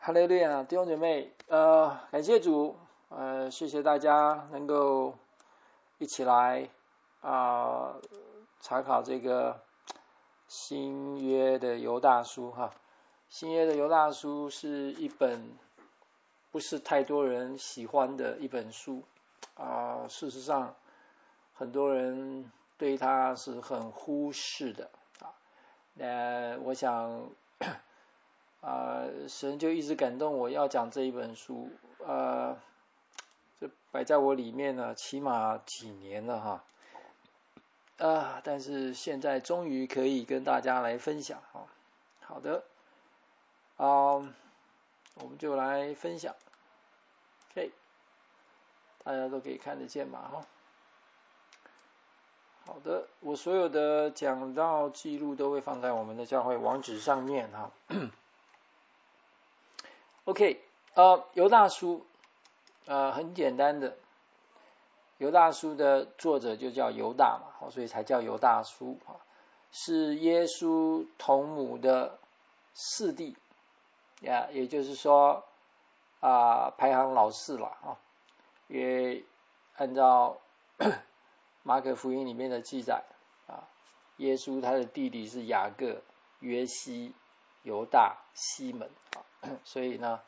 哈利路亚，弟兄姐妹，感谢主，谢谢大家能够一起来查考这个新约的犹大书哈。新约的犹大书是一本不是太多人喜欢的一本书事实上很多人对它是很忽视的我想神就一直感动我要讲这一本书，这摆在我里面呢，起码几年了哈，但是现在终于可以跟大家来分享哈。好的，我们就来分享 ，OK， 大家都可以看得见嘛哈。好的，我所有的讲道记录都会放在我们的教会网址上面哈。OK， 犹大书，很简单的，犹大书的作者就叫犹大嘛，所以才叫犹大书是耶稣同母的四弟也就是说排行老四了因为按照马可福音里面的记载耶稣他的弟弟是雅各、约西、犹大、西门所以呢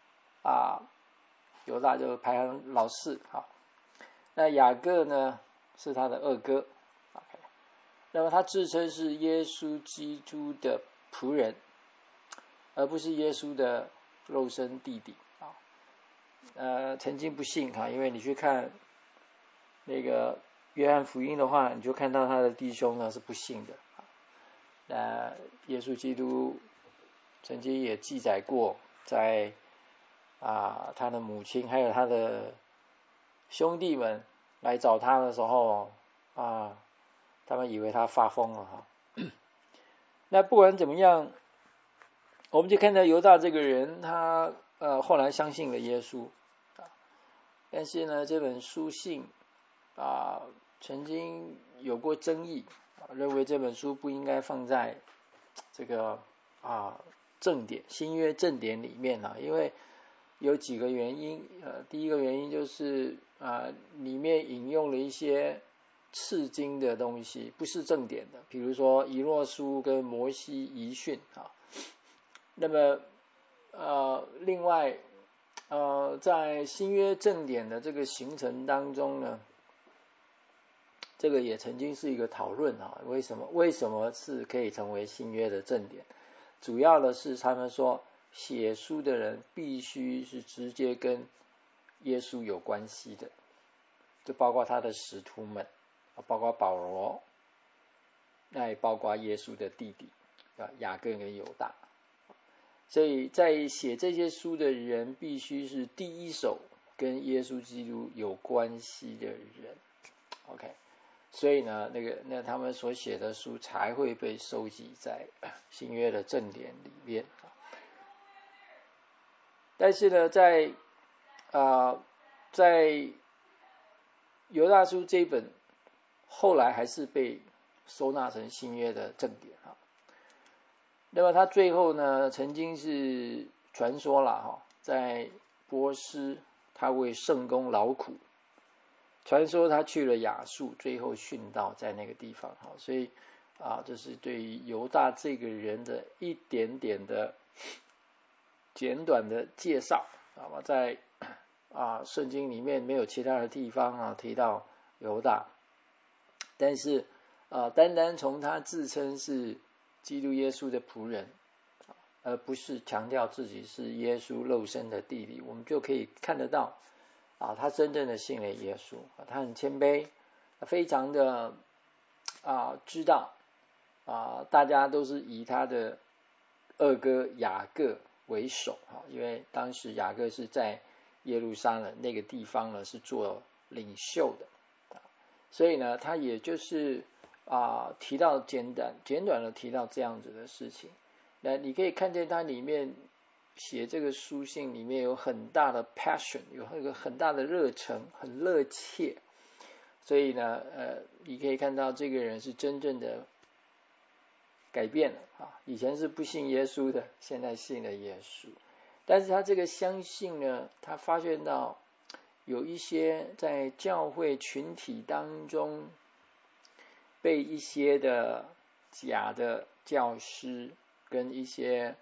犹大就排行老四那雅各呢是他的二哥那么他自称是耶稣基督的仆人，而不是耶稣的肉身弟弟曾经不信因为你去看那个约翰福音的话，你就看到他的弟兄呢是不信的耶稣基督曾经也记载过在他的母亲还有他的兄弟们来找他的时候他们以为他发疯了那不管怎么样，我们就看到犹大这个人他后来相信了耶稣但是呢这本书信曾经有过争议认为这本书不应该放在这个正典新约正典里面因为有几个原因第一个原因就是里面引用了一些次经的东西不是正典的，比如说以诺书跟摩西遗训那么另外在新约正典的这个形成当中呢，这个也曾经是一个讨论为什么是可以成为新约的正典，主要的是他们说写书的人必须是直接跟耶稣有关系的，就包括他的使徒们包括保罗，那也包括耶稣的弟弟雅各跟犹大，所以在写这些书的人必须是第一手跟耶稣基督有关系的人 OK， 所以呢那他们所写的书才会被收集在新约的正典里面但是呢在犹大书这一本后来还是被收纳成新约的正典那么他最后呢曾经是传说了在波斯他为圣工劳苦，传说他去了亚述最后殉道在那个地方所以这是对于犹大这个人的一点点的简短的介绍在圣经里面没有其他的地方提到犹大，但是单单从他自称是基督耶稣的仆人而不是强调自己是耶稣肉身的弟弟，我们就可以看得到他真正的信了耶稣他很谦卑非常的知道大家都是以他的二哥雅各为首因为当时雅各是在耶路撒冷那个地方呢是做领袖的所以呢他也就是提到简短的提到这样子的事情，那你可以看见他里面写这个书信里面有很大的 passion， 有一个很大的热忱，很热切，所以呢你可以看到这个人是真正的改变了以前是不信耶稣的，现在信了耶稣。 但是他这个相信呢，他发现到有一些在教会群体当中被一些的假的教师跟一些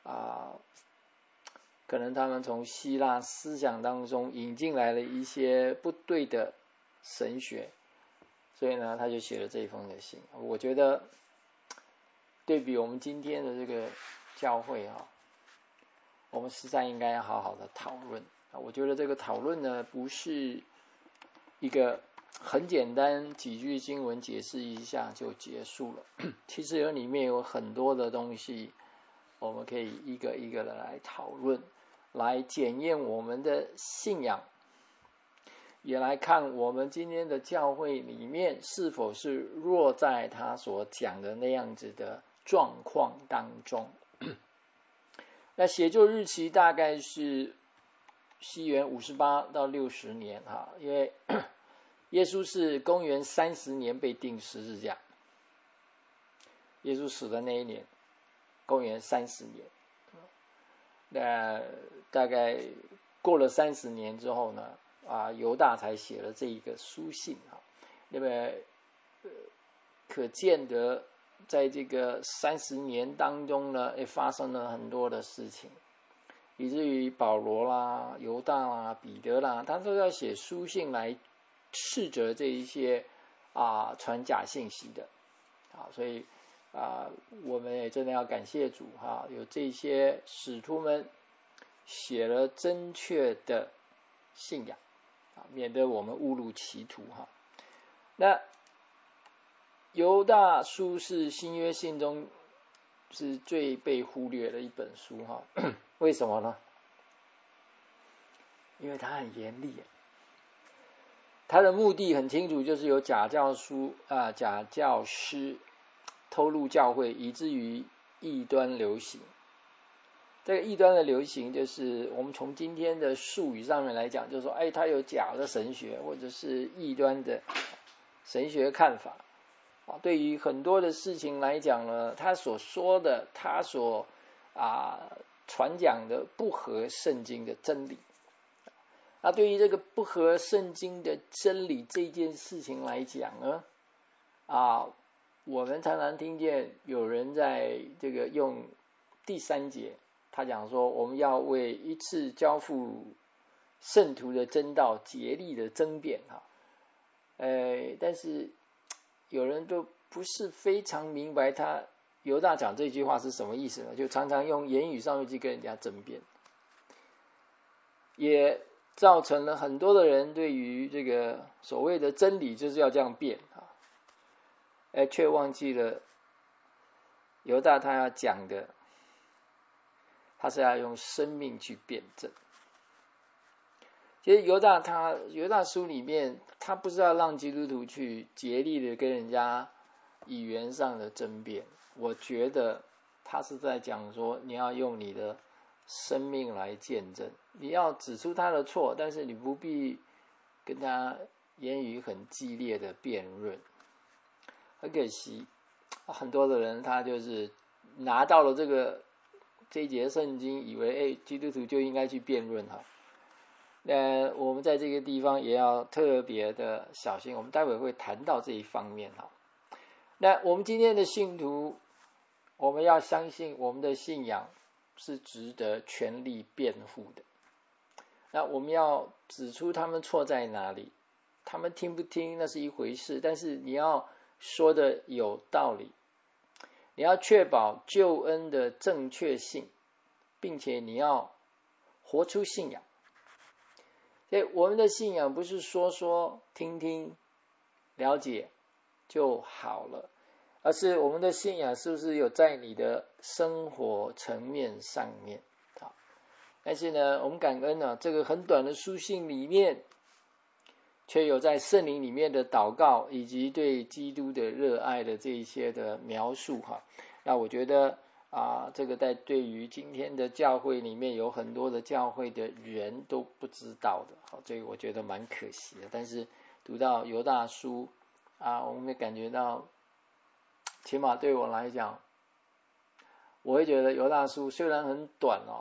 可能他们从希腊思想当中引进来了一些不对的神学，所以呢，他就写了这一封的信。我觉得对比我们今天的这个教会我们实在应该要好好的讨论。我觉得这个讨论呢，不是一个很简单几句经文解释一下就结束了，其实里面有很多的东西，我们可以一个一个的来讨论，来检验我们的信仰，也来看我们今天的教会里面是否是落在他所讲的那样子的状况当中。那写作日期大概是西元58到60年因为耶稣是公元30年被钉十字架，耶稣死的那一年公元30年，那大概过了30年之后呢，犹大才写了这一个书信那么可见得在这个30年当中呢，也发生了很多的事情，以至于保罗啦、犹大啦、彼得啦，他都要写书信来斥责这一些传假信息的所以我们也真的要感谢主有这些使徒们写了正确的信仰免得我们误入歧途那犹大书是新约信中是最被忽略的一本书为什么呢？因为它很严厉，它的目的很清楚，就是有假教师偷入教会，以至于异端流行。这个异端的流行，就是我们从今天的术语上面来讲，就是说，它有假的神学，或者是异端的神学看法。对于很多的事情来讲呢，他所说的，他所传讲的不合圣经的真理。那对于这个不合圣经的真理这件事情来讲呢，我们常常听见有人在这个用第3节，他讲说我们要为一次交付圣徒的真道竭力的争辩但是有人都不是非常明白他犹大讲这句话是什么意思呢？就常常用言语上面去跟人家争辩，也造成了很多的人对于这个所谓的真理就是要这样辩却忘记了犹大他要讲的，他是要用生命去辩证。其实犹大书里面，他不是要让基督徒去竭力的跟人家语言上的争辩，我觉得他是在讲说，你要用你的生命来见证，你要指出他的错，但是你不必跟他言语很激烈的辩论。很可惜，很多的人他就是拿到了这一节圣经，以为基督徒就应该去辩论那我们在这个地方也要特别的小心，我们待会会谈到这一方面那我们今天的信徒，我们要相信我们的信仰是值得全力辩护的。那我们要指出他们错在哪里，他们听不听那是一回事，但是你要说的有道理，你要确保救恩的正确性，并且你要活出信仰。所以我们的信仰不是说说听听了解就好了，而是我们的信仰是不是有在你的生活层面上面但是呢，我们感恩这个很短的书信里面，却有在圣灵里面的祷告，以及对基督的热爱的这一些的描述那我觉得这个对于今天的教会里面有很多的教会的人都不知道的这个我觉得蛮可惜的。但是读到犹大书我们也感觉到，起码对我来讲，我会觉得犹大书虽然很短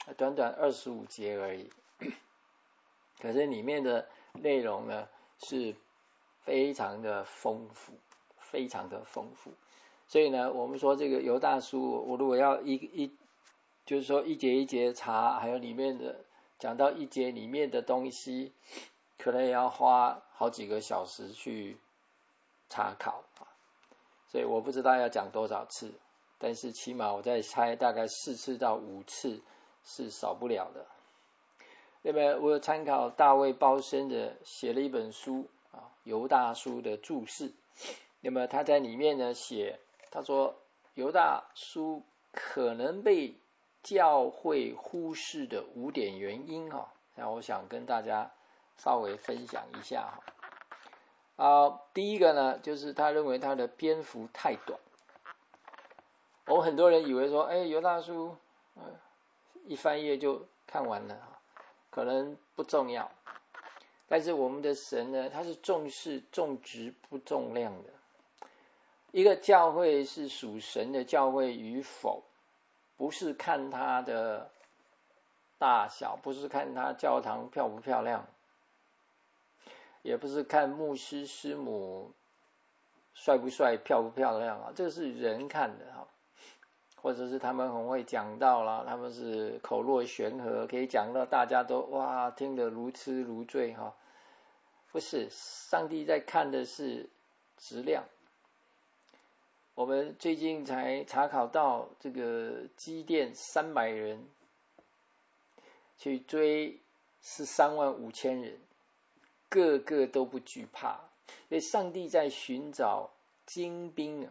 短短25节而已，可是里面的内容呢是非常的丰富，非常的丰富。所以呢，我们说这个犹大书，我如果要就是说一节一节查，还有里面的讲到一节里面的东西，可能也要花好几个小时去查考，所以我不知道要讲多少次，但是起码我在猜大概4次到5次是少不了的。那么我有参考大卫鲍森的写了一本书犹大书的注释，那么他在里面呢写，他说犹大书可能被教会忽视的5点原因那我想跟大家稍微分享一下第一个呢，就是他认为他的篇幅太短。我们很多人以为说犹大书一翻页就看完了，可能不重要，但是我们的神呢，他是重视重质不重量的。一个教会是属神的教会与否，不是看它的大小，不是看它教堂漂不漂亮，也不是看牧师师母帅不帅漂不漂亮这是人看的或者是他们很会讲道啦，他们是口若悬河，可以讲到大家都哇听得如痴如醉不是，上帝在看的是质量。我们最近才查考到这个基甸300人去追135000人，个个都不惧怕，所以上帝在寻找精兵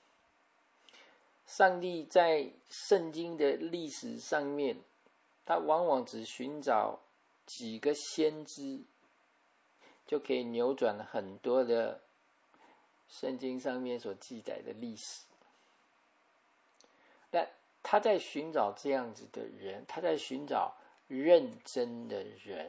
上帝在圣经的历史上面，他往往只寻找几个先知，就可以扭转很多的圣经上面所记载的历史。但他在寻找这样子的人，他在寻找认真的人。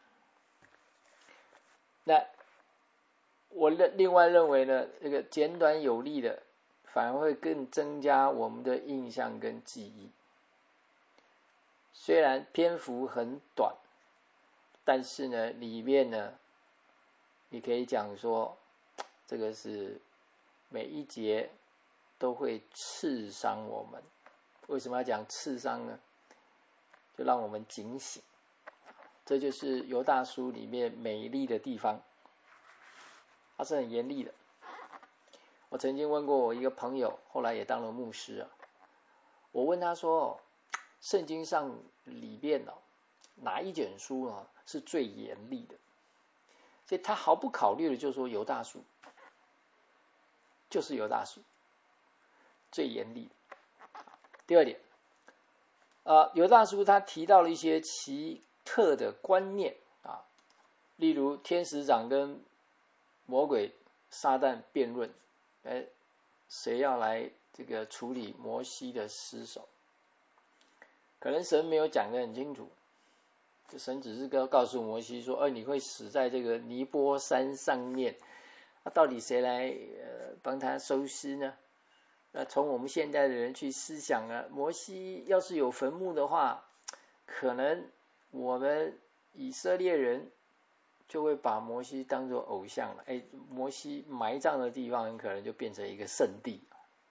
那我另外认为呢，这个简短有力的反而会更增加我们的印象跟记忆。虽然篇幅很短，但是呢里面呢你可以讲说这个是每一节都会刺伤我们。为什么要讲刺伤呢？就让我们警醒，这就是犹大书里面美丽的地方，它是很严厉的。我曾经问过我一个朋友，后来也当了牧师我问他说圣经上里面哪一卷书是最严厉的？所以他毫不考虑的就说犹大书，就是犹大书最严厉的。第二点犹大书他提到了一些奇特的观念例如天使长跟魔鬼撒旦辩论，谁要来这个处理摩西的尸首？可能神没有讲得很清楚，神只是告诉摩西说你会死在这个尼波山上面，到底谁来帮他收尸呢？从我们现代的人去思想摩西要是有坟墓的话，可能我们以色列人就会把摩西当作偶像了。摩西埋葬的地方很可能就变成一个圣地。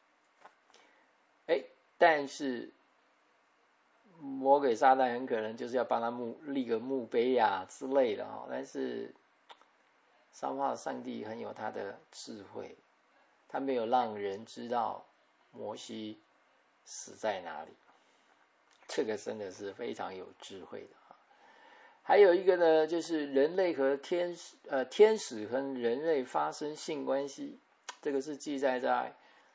但是魔鬼撒旦很可能就是要帮他立个墓碑之类的但是上帝很有他的智慧，他没有让人知道摩西死在哪里，这个真的是非常有智慧的还有一个呢，就是人类和天使和人类发生性关系，这个是记载在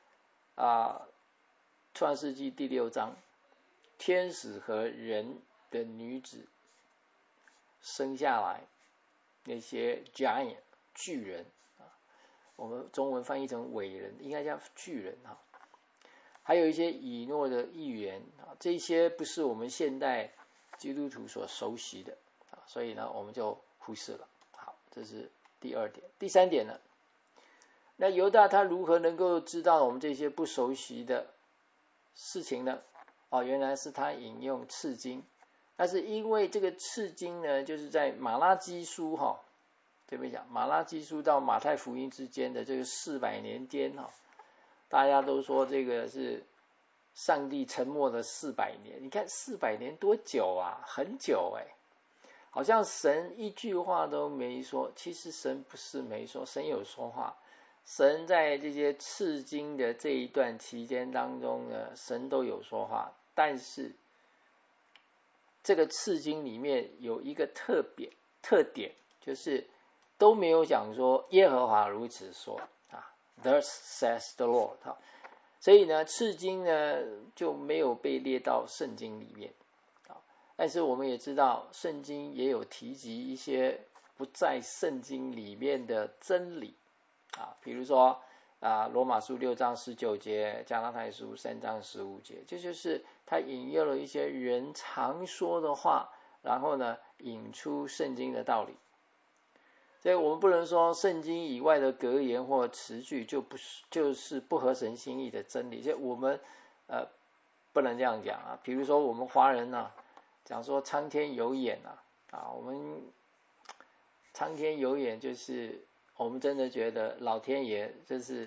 创世纪第6章，天使和人的女子生下来那些 giant 巨人我们中文翻译成伟人，应该叫巨人还有一些以诺的预言这些不是我们现代基督徒所熟悉的所以呢我们就忽视了。好，这是第2点。第3点呢，那犹大他如何能够知道我们这些不熟悉的事情呢？原来是他引用次经。 但是因为这个赤经呢，就是在马拉基书这边讲马拉基书到马太福音之间的这个400年间大家都说这个是上帝沉默了400年。你看400年多久啊，很久好像神一句话都没说。其实神不是没说，神有说话。神在这些赤经的这一段期间当中呢，神都有说话，但是这个赤经里面有一个特点，就是都没有讲说耶和华如此说Thus says the Lord 所以呢赤经呢就没有被列到圣经里面但是我们也知道圣经也有提及一些不在圣经里面的真理比如说罗马书6章19节，加拉太书3章15节，这就是他引用了一些人常说的话，然后呢引出圣经的道理。所以我们不能说圣经以外的格言或词句就是不合神心意的真理，所以我们不能这样讲比如说我们华人讲说苍天有眼我们苍天有眼就是我们真的觉得老天爷就是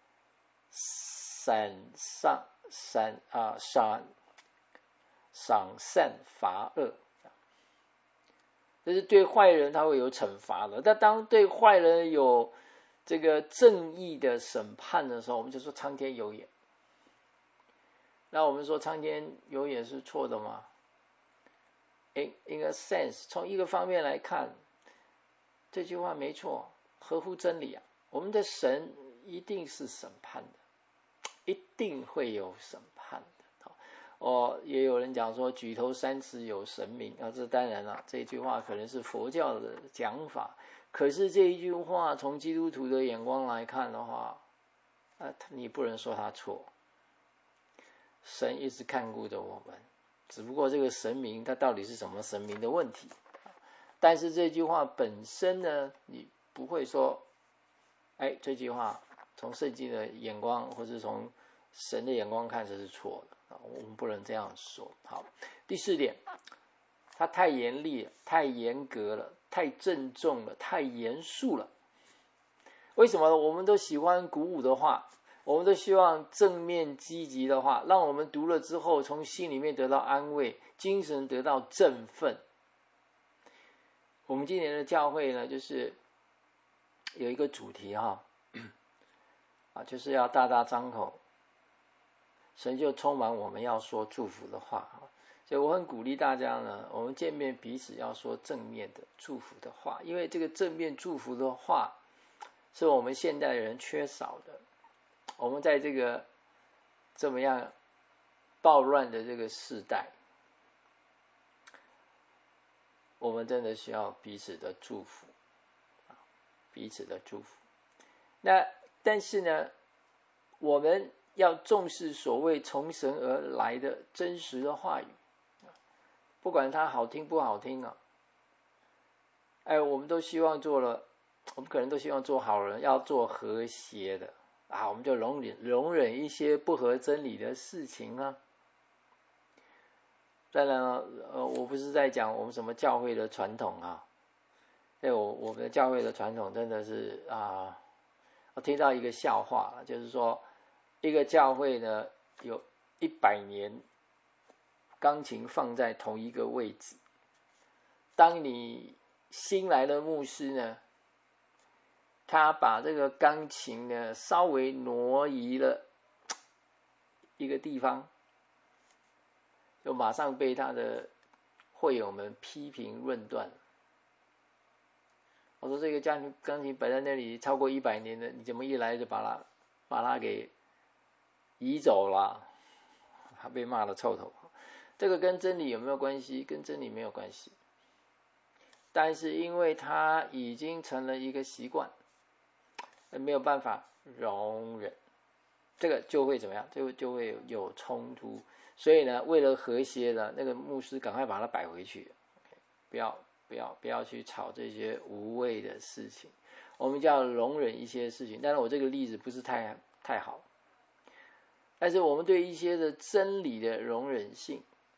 赏善罚恶，就是对坏人他会有惩罚的。但当对坏人有这个正义的审判的时候，我们就说苍天有眼。那我们说苍天有眼是错的吗？ In a sense， 从一个方面来看，这句话没错，合乎真理我们的神一定是审判的，一定会有审判的也有人讲说举头三尺有神明这当然了，这句话可能是佛教的讲法，可是这一句话从基督徒的眼光来看的话你不能说他错，神一直看顾着我们，只不过这个神明他到底是什么神明的问题。但是这句话本身呢，你不会说这句话从圣经的眼光或是从神的眼光看这是错的我们不能这样说。好，第4点，它太严厉了，太严格了，太郑重了，太严肃了。为什么我们都喜欢鼓舞的话，我们都希望正面积极的话，让我们读了之后从心里面得到安慰，精神得到振奋。我们今年的教会呢，就是有一个主题就是要大大张口，神就充满我们要说祝福的话所以我很鼓励大家呢，我们见面彼此要说正面的祝福的话，因为这个正面祝福的话是我们现代人缺少的。我们在这个这么样暴乱的这个世代，我们真的需要彼此的祝福，彼此的祝福。但是呢，我们要重视所谓从神而来的真实的话语，不管它好听不好听我们都希望我们可能都希望做好人，要做和谐的我们就容忍一些不合真理的事情当然我不是在讲我们什么教会的传统我们的教会的传统真的是我听到一个笑话，就是说一个教会呢有100年钢琴放在同一个位置，当你新来的牧师呢，他把这个钢琴呢稍微挪移了一个地方，就马上被他的会友们批评论断。我说这个钢琴摆在那里超过100年了，你怎么一来就把它给移走了？他被骂了臭头。这个跟真理有没有关系？跟真理没有关系。但是因为它已经成了一个习惯，没有办法容忍，这个就会怎么样？就会有冲突。所以呢，为了和谐呢，那个牧师赶快把它摆回去，不要去吵这些无谓的事情。我们就要容忍一些事情。当然我这个例子不是太好，但是我们对一些的真理的容忍性，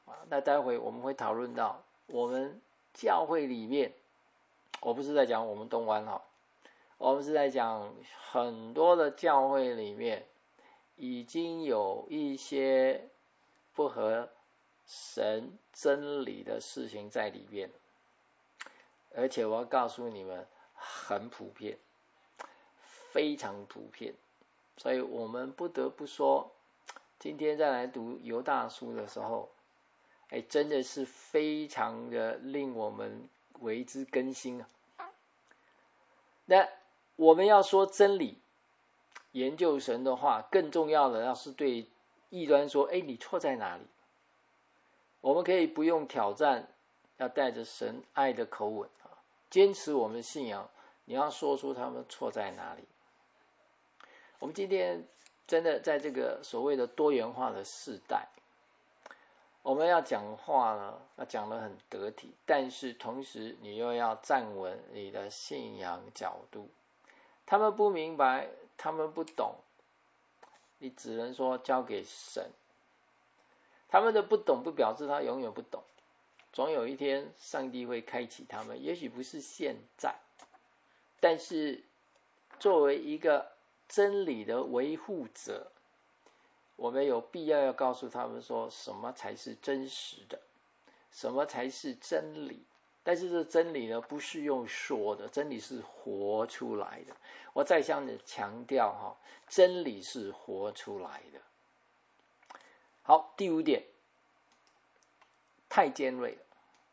那待会我们会讨论到我们教会里面，我不是在讲我们东湾我们是在讲很多的教会里面已经有一些不合神真理的事情在里面，而且我要告诉你们很普遍，非常普遍，所以我们不得不说，今天再来读犹大书的时候，真的是非常的令我们为之更新啊。那我们要说真理，研究神的话，更重要的要是对异端说，你错在哪里？我们可以不用挑战，要带着神爱的口吻坚持我们信仰，你要说出他们错在哪里。我们今天真的在这个所谓的多元化的世代，我们要讲话呢，要讲得很得体，但是同时你又要站稳你的信仰角度。他们不明白，他们不懂，你只能说交给神。他们的不懂不表示他永远不懂，总有一天上帝会开启他们，也许不是现在，但是作为一个真理的维护者，我们有必要告诉他们说什么才是真实的，什么才是真理。但是这真理呢，不是用说的，真理是活出来的。我再向你强调真理是活出来的。好，第5点，太尖锐了，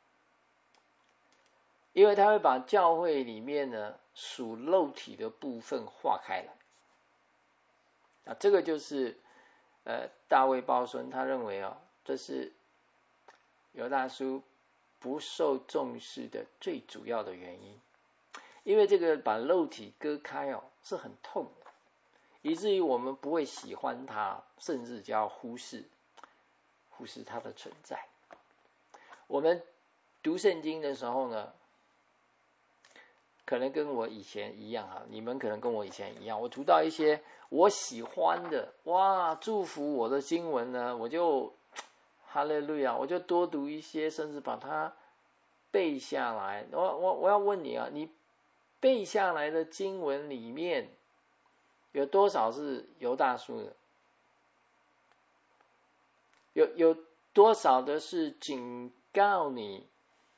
因为它会把教会里面呢属肉体的部分划开来。这个就是大卫鲍孙他认为这是犹大书不受重视的最主要的原因，因为这个把肉体割开是很痛的，以至于我们不会喜欢它，甚至就要忽视它的存在。我们读圣经的时候呢，可能跟我以前一样你们可能跟我以前一样，我读到一些我喜欢的祝福我的经文呢，我就哈利路亚，我就多读一些，甚至把它背下来。我要问你你背下来的经文里面有多少是犹大书的？有多少的是警告你？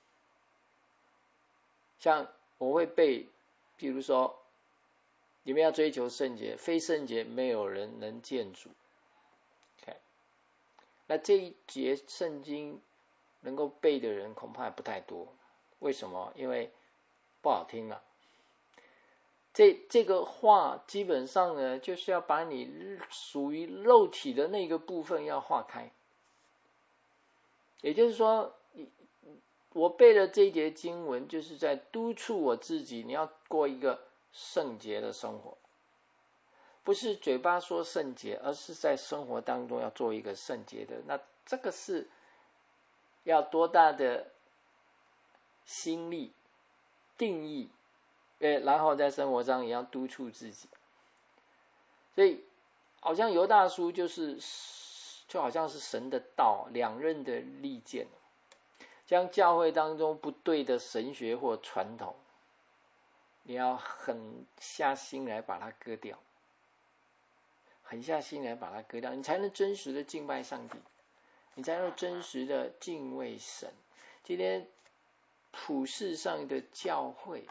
像我会背，比如说你们要追求圣洁，非圣洁没有人能见主。那这一节圣经能够背的人恐怕也不太多。为什么？因为不好听了。这个话基本上呢，就是要把你属于肉体的那个部分要划开。也就是说，我背了这一节经文，就是在督促我自己，你要过一个圣洁的生活。不是嘴巴说圣洁，而是在生活当中要做一个圣洁的。那这个是要多大的心力定义，然后在生活上也要督促自己。所以好像犹大书就好像是神的道，两刃的利剑，将教会当中不对的神学或传统，你要狠下心来把它割掉，狠下心来把它割掉，你才能真实的敬拜上帝，你才能真实的敬畏神。今天普世上的教会，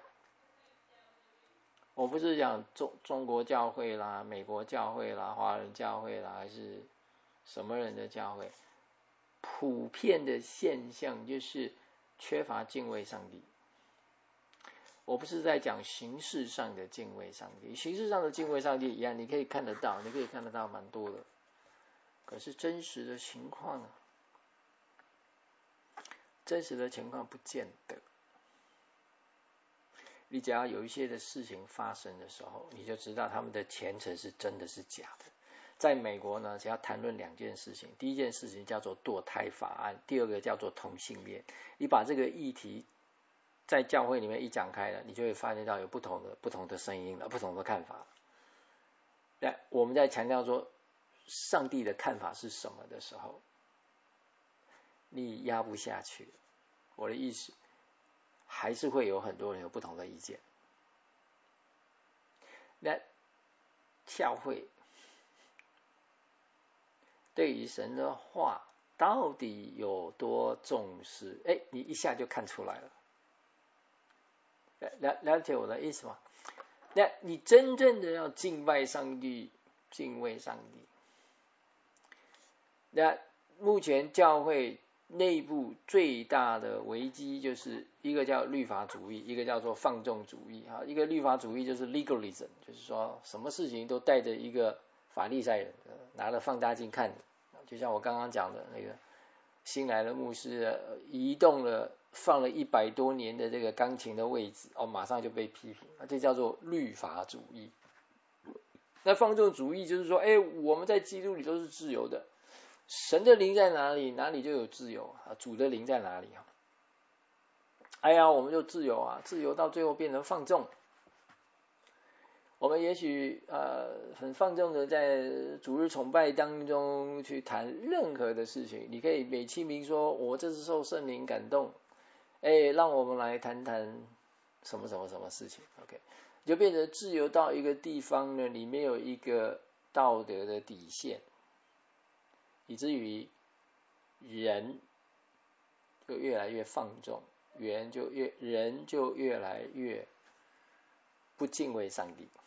我不是讲中国教会啦、美国教会啦、华人教会啦，还是什么人的教会，普遍的现象就是缺乏敬畏上帝。我不是在讲形式上的敬畏上帝，形式上的敬畏上帝一样，你可以看得到蛮多的。可是真实的情况不见得。你只要有一些的事情发生的时候，你就知道他们的虔诚是真的是假的。在美国呢，只要谈论2件事情，第一件事情叫做堕胎法案，第二个叫做同性恋。你把这个议题在教会里面一讲开了，你就会发现到有不同的声音了，不同的看法。我们在强调说上帝的看法是什么的时候， 你压不下去。我的意思，还是会有很多人有不同的意见。那教会对于神的话到底有多重视？你一下就看出来了。了解我的意思吗？那你真正的要敬拜上帝，敬畏上帝。那目前教会内部最大的危机就是一个叫律法主义，一个叫做放纵主义。一个律法主义就是 legalism， 就是说什么事情都带着一个法利赛人拿了放大镜看，就像我刚刚讲的那个新来的牧师移动了放了100多年的这个钢琴的位置，马上就被批评，这叫做律法主义。那放纵主义就是说，我们在基督里都是自由的，神的灵在哪里，哪里就有自由主的灵在哪里我们就自由啊，自由到最后变成放纵。我们也许很放纵的在主日崇拜当中去谈任何的事情，你可以美其名说我这是受圣灵感动，让我们来谈谈什么什么什么事情 ，OK， 就变成自由到一个地方呢，里面有一个道德的底线，以至于人就越来越放纵，人就越来越不敬畏上帝。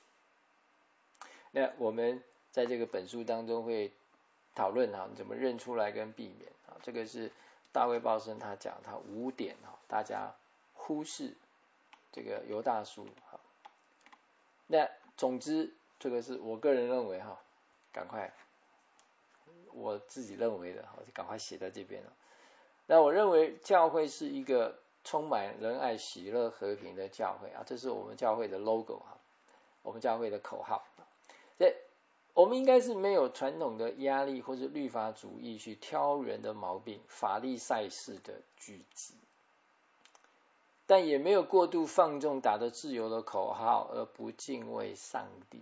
那我们在这个本书当中会讨论怎么认出来跟避免这个是大卫鲍森他讲他5点大家忽视这个犹大书那总之这个是我个人认为赶快我自己认为的就赶快写在这边了。那我认为教会是一个充满仁爱喜乐和平的教会这是我们教会的 logo 我们教会的口号。我们应该是没有传统的压力或是律法主义去挑人的毛病，法利赛式的聚集，但也没有过度放纵打着自由的口号而不敬畏上帝。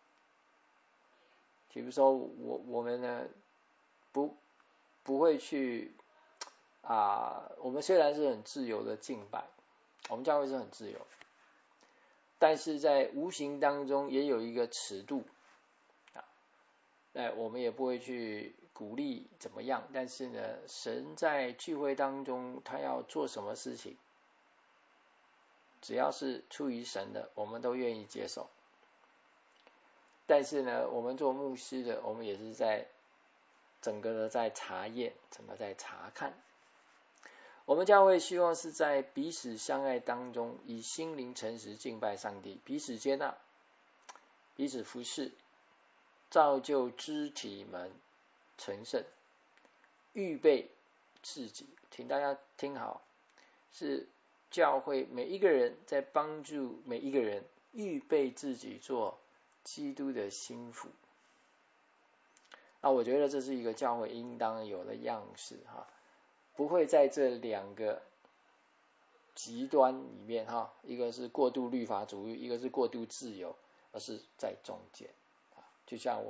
比如说我们呢不会去我们虽然是很自由的敬拜，我们教会是很自由，但是在无形当中也有一个尺度我们也不会去鼓励怎么样，但是呢，神在聚会当中他要做什么事情，只要是出于神的，我们都愿意接受。但是呢，我们做牧师的，我们也是在整个的在查验，整个在查看。我们教会希望是在彼此相爱当中，以心灵诚实敬拜上帝，彼此接纳，彼此服侍，造就肢体们成圣，预备自己。请大家听好，是教会每一个人在帮助每一个人预备自己做基督的心腹。我觉得这是一个教会应当有的样式不会在这2个极端里面一个是过度律法主义，一个是过度自由，而是在中间。就像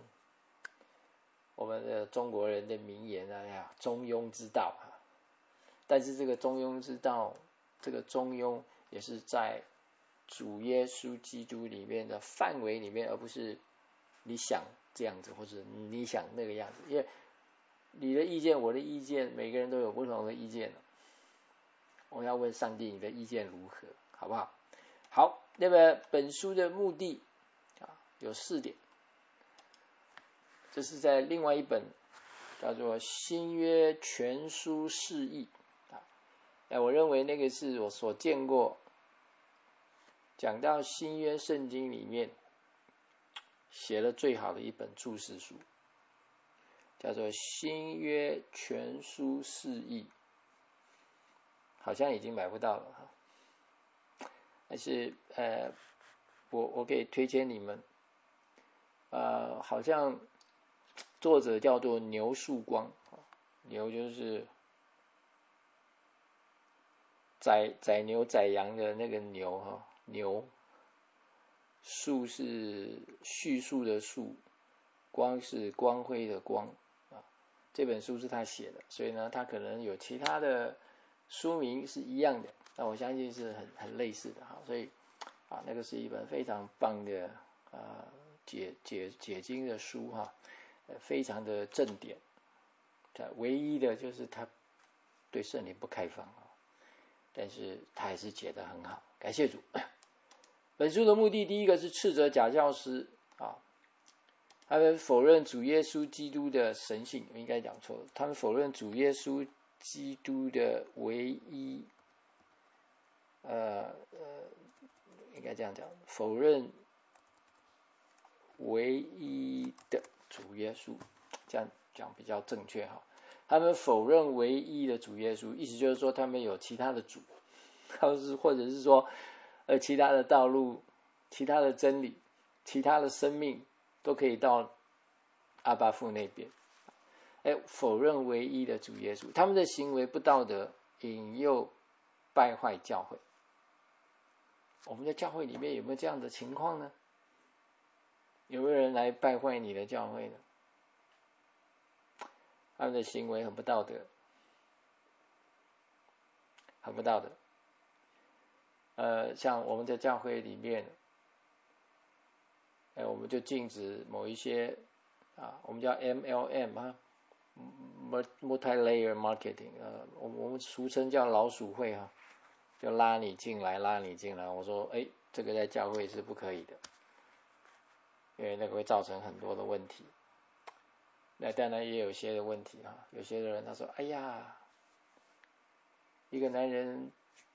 我们的中国人的名言中庸之道但是这个中庸之道，这个中庸也是在主耶稣基督里面的范围里面，而不是你想这样子或者你想那个样子，因为你的意见我的意见每个人都有不同的意见我要问上帝你的意见如何，好不好？好，那么本书的目的有4点，这是在另外一本叫做新约全书释义我认为那个是我所见过讲到新约圣经里面写的最好的一本注释书，叫做新约全书释义，好像已经买不到了但是我可以推荐你们好像作者叫做牛树光，牛就是宰牛宰羊的那个牛牛，树是叙述的树，光是光辉的光这本书是他写的，所以呢，他可能有其他的书名是一样的，那我相信是很类似的哈。所以那个是一本非常棒的解经的书哈，非常的正点。唯一的就是他对圣灵不开放但是他还是解得很好，感谢主。本书的目的，第一个是斥责假教师他们否认主耶稣基督的神性，我应该讲错了，他们否认主耶稣基督的唯一，应该这样讲，否认唯一的主耶稣，这样讲比较正确哈。他们否认唯一的主耶稣，意思就是说他们有其他的主，或者是说其他的道路、其他的真理、其他的生命都可以到阿爸父那边。否认唯一的主耶稣，他们的行为不道德，引诱败坏教会。我们的教会里面有没有这样的情况呢？有没有人来败坏你的教会呢？他们的行为很不道德，很不道德。像我们在教会里面，我们就禁止某一些我们叫 MLM multi-layer marketing， 我们俗称叫老鼠会就拉你进来。我说这个在教会是不可以的，因为那个会造成很多的问题。那当然也有些的问题有些人他说哎呀，一个男人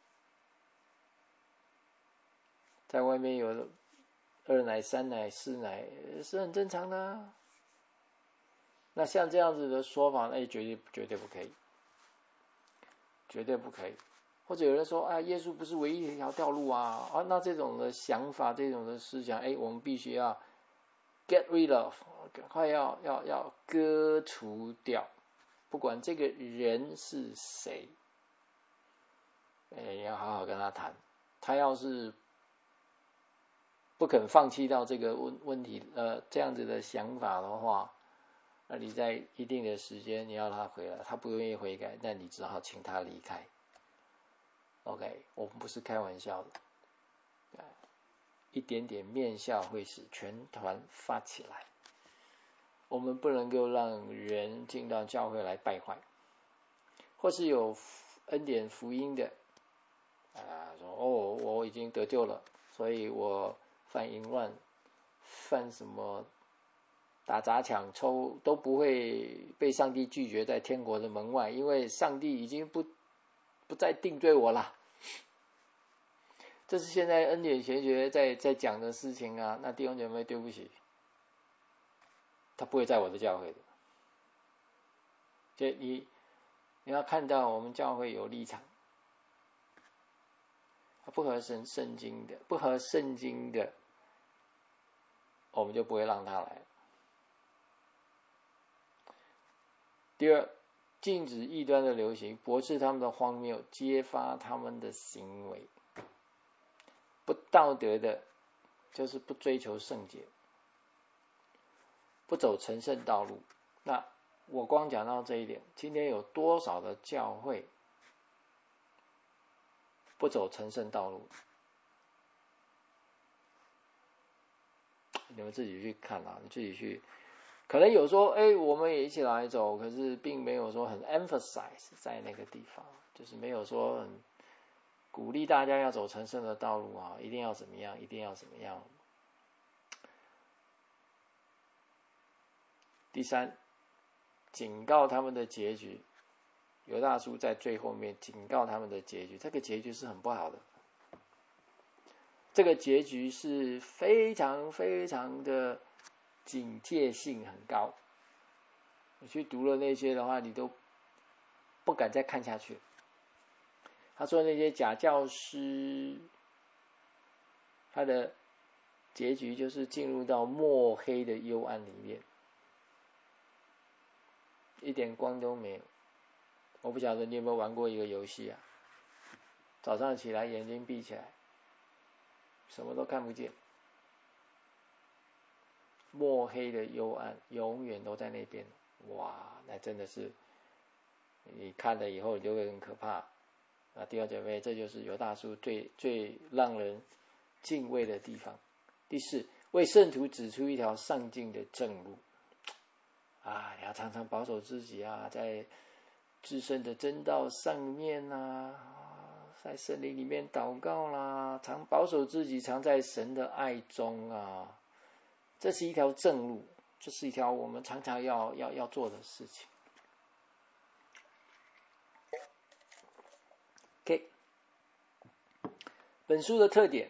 在外面有2奶、3奶、4奶是很正常的那像这样子的说法，绝对不可以，绝对不可以。或者有人说耶稣不是唯一的一条道路那这种的想法，这种的思想，我们必须要 get rid of， 赶快要割除掉，不管这个人是谁，要好好跟他谈。他要是不肯放弃到这个问题这样子的想法的话，那你在一定的时间你要他回来，他不愿意悔改，那你只好请他离开。OK， 我们不是开玩笑的，一点点面笑会使全团发起来。我们不能够让人进到教会来败坏，或是有恩典福音的说我已经得救了，所以我犯淫乱、犯什么打砸抢抽都不会被上帝拒绝在天国的门外，因为上帝已经不再定罪我了。这是现在恩典玄学在讲的事情那弟兄姐妹对不起，他不会在我的教会的。所以你要看到我们教会有立场，不合圣经的，我们就不会让他来。第二，禁止异端的流行，驳斥他们的荒谬，揭发他们的行为。不道德的就是不追求圣洁，不走成圣道路。那我光讲到这一点，今天有多少的教会不走成圣道路？你们自己去看你自己去，可能有说我们也一起来走，可是并没有说很 emphasize 在那个地方，就是没有说很鼓励大家要走成圣的道路一定要怎么样，一定要怎么样。第三，警告他们的结局。犹大书在最后面警告他们的结局，这个结局是很不好的，这个结局是非常非常的警戒性很高。你去读了那些的话，你都不敢再看下去。他说那些假教师，他的结局就是进入到墨黑的幽暗里面，一点光都没有。我不晓得你有没有玩过一个游戏早上起来眼睛闭起来，什么都看不见，墨黑的幽暗永远都在那边。 哇，那真的是你看了以后你就会很可怕啊！弟兄姐妹，这就是犹大书最让人敬畏的地方。第四，为圣徒指出一条上进的正路啊！你要常常保守自己啊，在至圣的真道上面啊，在圣灵里面祷告啦，常保守自己，常在神的爱中啊。这是一条正路，这是一条我们常常要做的事情。OK， 本书的特点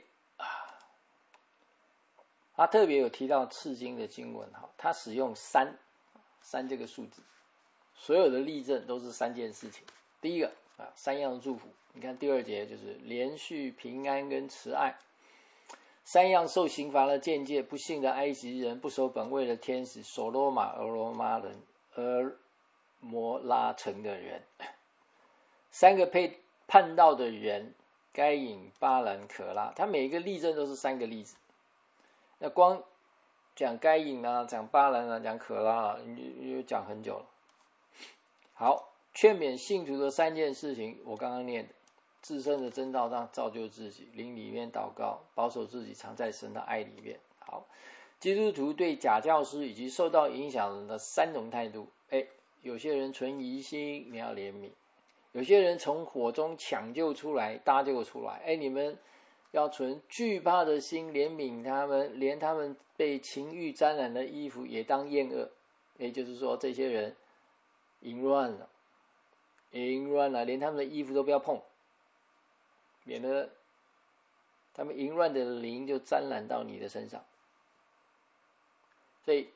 他特别有提到刺经的经文，他使用三这个数字，所有的例证都是3件事情。第一个3样祝福，你看第2节就是连续平安跟慈爱，3样受刑罚的见解，不幸的埃及人，不守本位的天使，所罗马俄罗马人，俄摩拉城的人，3个被叛道的人，该隐、巴兰、可拉，他每一个例证都是3个例子。那光讲该隐啊，讲巴兰啊，讲可拉啊，你就讲很久了。好，劝勉信徒的3件事情，我刚刚念的，自身的真道上造就自己，灵里面祷告，保守自己常在神的爱里面。好，基督徒对假教师以及受到影响人的3种态度。有些人存疑心，你要怜悯；有些人从火中抢救出来，搭救出来。你们要存惧怕的心，怜悯他们，连他们被情欲沾染的衣服也当厌恶。也就是说，这些人淫乱了，连他们的衣服都不要碰，免得他们淫乱的灵就沾染到你的身上。所以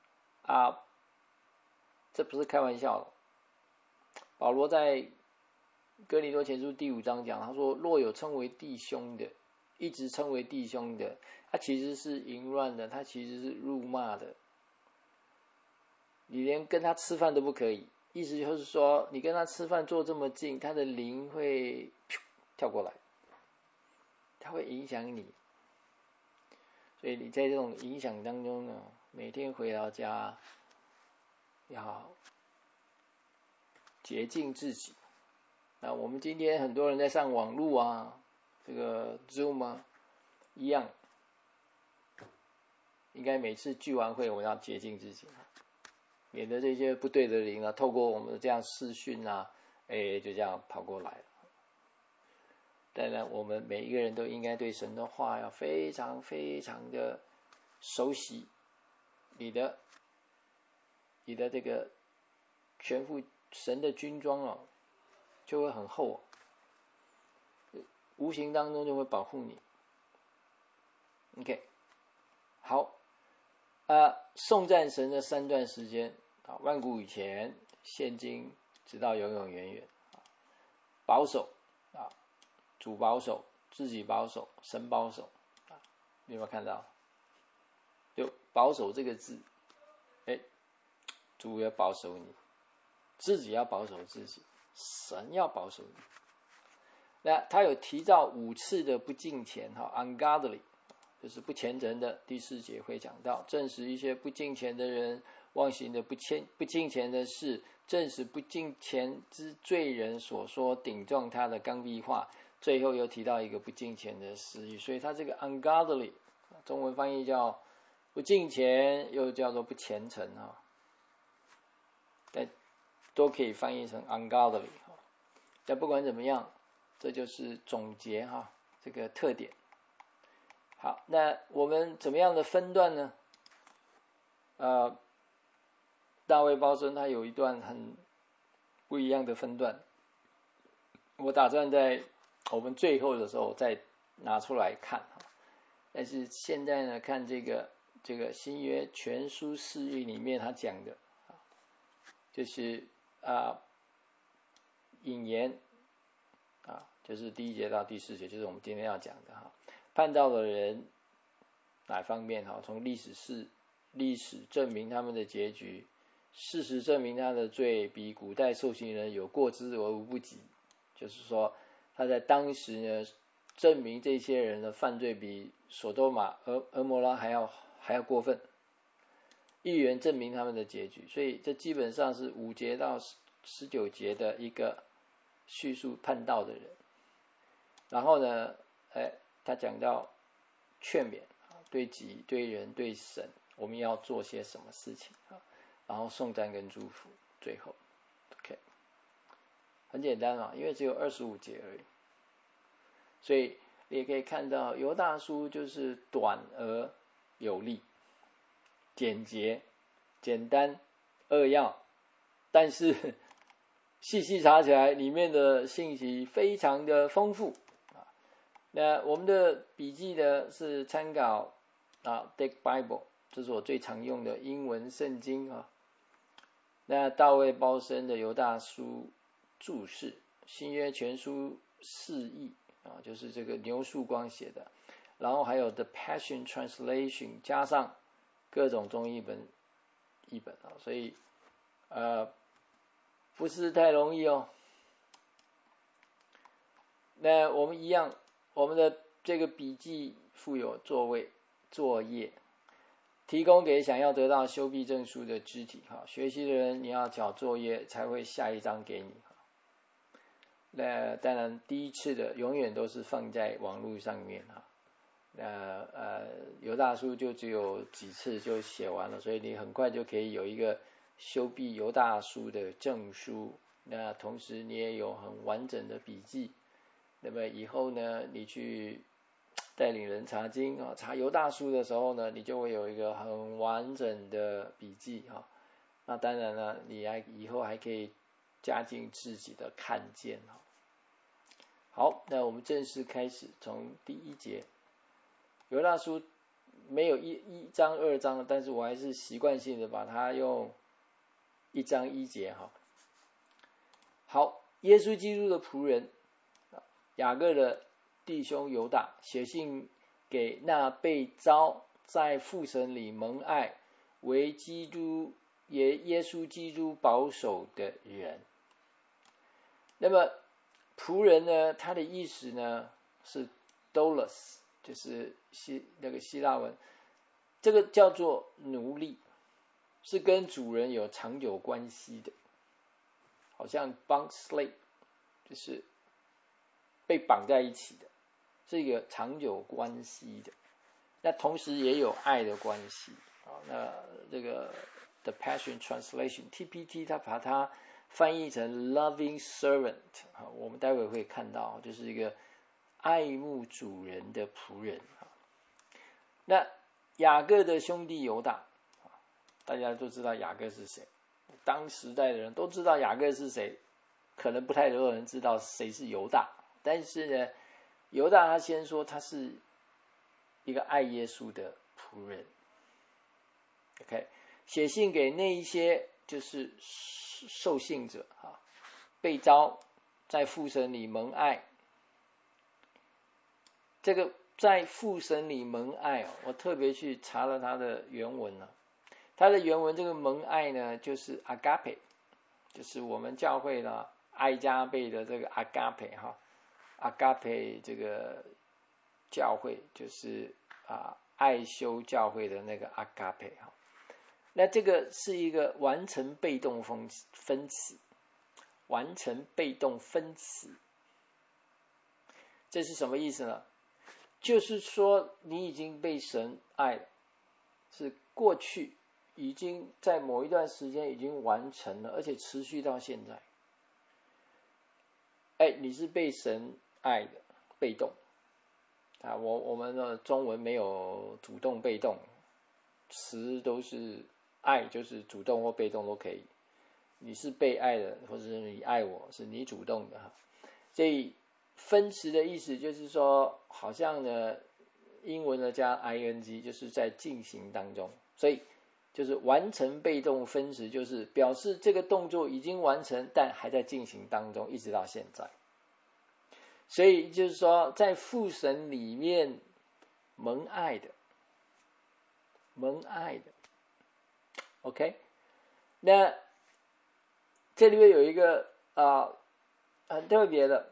这不是开玩笑的。保罗在哥林多前书第5章讲，他说若有称为弟兄的，一直称为弟兄的，他其实是淫乱的，他其实是辱骂的，你连跟他吃饭都不可以。意思就是说，你跟他吃饭坐这么近，他的灵会跳过来，他会影响你。所以你在这种影响当中呢，每天回到家要洁净自己。那我们今天很多人在上网路啊，这个 Zoom 啊，一样，应该每次聚完会我们要洁净自己，免得这些不对的灵透过我们这样视讯啊，就这样跑过来了。当然我们每一个人都应该对神的话要非常非常的熟悉，你的这个全副神的军装就会很厚，无形当中就会保护你。OK， 好，颂赞神的3段时间万古以前，现今，直到永永远远。保守主保守，自己保守，神保守你有没有看到？就保守这个字，主要保守你，自己要保守自己，神要保守你。那他有提到5次的不敬虔，ungodly 就是不虔诚的。第4节会讲到，证实一些不敬虔的人妄行的不敬虔的事，证实不敬虔之罪人所说顶撞他的刚愎话。最后又提到一个不敬虔的私欲，所以他这个 ungodly 中文翻译叫不敬虔，又叫做不虔诚但都可以翻译成 ungodly。但不管怎么样，这就是总结这个特点。好，那我们怎么样的分段呢？大卫鲍森他有一段很不一样的分段，我打算在我们最后的时候再拿出来看。但是现在呢，看这个新约全书释义里面他讲的，就是引言就是第1节到第4节，就是我们今天要讲的叛道的人哪方面从历史证明他们的结局，事实证明他的罪比古代受刑人有过之而无不及，就是说他在当时呢证明这些人的犯罪比所多玛、俄摩拉还要过分。 预言证明他们的结局，所以这基本上是5节到19节的一个叙述叛道的人。然后呢，他讲到劝勉，对己、对人、对神，我们要做些什么事情啊？然后颂赞跟祝福，最后 ，OK， 很简单啊，因为只有25节而已，所以你也可以看到犹大书就是短而有力，简洁、简单、扼要，但是细细查起来，里面的信息非常的丰富。那我们的笔记呢是参考Dick Bible， 这是我最常用的英文圣经啊。那大卫鲍森的犹大书注释，新约全书释义啊，就是这个牛树光写的。然后还有 The Passion Translation， 加上各种中译本啊，所以不是太容易哦。那我们一样，我们的这个笔记附有作业，提供给想要得到修毕证书的肢体哈，学习的人你要缴作业才会下一张给你。那当然第一次的永远都是放在网络上面哈。犹大书就只有几次就写完了，所以你很快就可以有一个修毕犹大书的证书。那同时你也有很完整的笔记。那么以后呢，你去带领人查经啊，查犹大书的时候呢，你就会有一个很完整的笔记啊。那当然了，你以后还可以加进自己的看见啊。好，那我们正式开始，从第1节。犹大书没有一章2章，但是我还是习惯性的把它用1章1节哈。好，耶稣基督的仆人雅各的弟兄犹大写信给那被召在父神里蒙爱为耶稣基督保守的人。那么仆人呢，他的意思呢是 doulos， 就是那个希腊文，这个叫做奴隶，是跟主人有长久关系的，好像 bond slave， 就是被绑在一起的，是一个长久关系的。那同时也有爱的关系。那这个 The Passion Translation TPT 它把它翻译成 loving servant， 我们待会会看到，就是一个爱慕主人的仆人。那雅各的兄弟犹大，大家都知道雅各是谁，当时代的人都知道雅各是谁，可能不太多人知道谁是犹大。但是呢，犹大他先说他是一个爱耶稣的仆人。OK， 写信给那一些就是受信者被召在父神里蒙爱。这个在父神里蒙爱我特别去查了他的原文了。他的原文这个蒙爱呢，就是 agape， 就是我们教会呢爱加倍的这个 agape，agape 这个教会就是爱修教会的那个 agape。那这个是一个完成被动分词，完成被动分词，这是什么意思呢？就是说你已经被神爱了，是过去已经在某一段时间已经完成了，而且持续到现在。你是被神爱的，被动我们的中文没有主动被动，词都是爱，就是主动或被动都可以。你是被爱的，或者是你爱我，是你主动的。所以分词的意思就是说，好像呢英文的加 ing， 就是在进行当中，所以就是完成被动分词，就是表示这个动作已经完成，但还在进行当中，一直到现在。所以就是说，在父神里面蒙爱的，OK。那这里面有一个很特别的，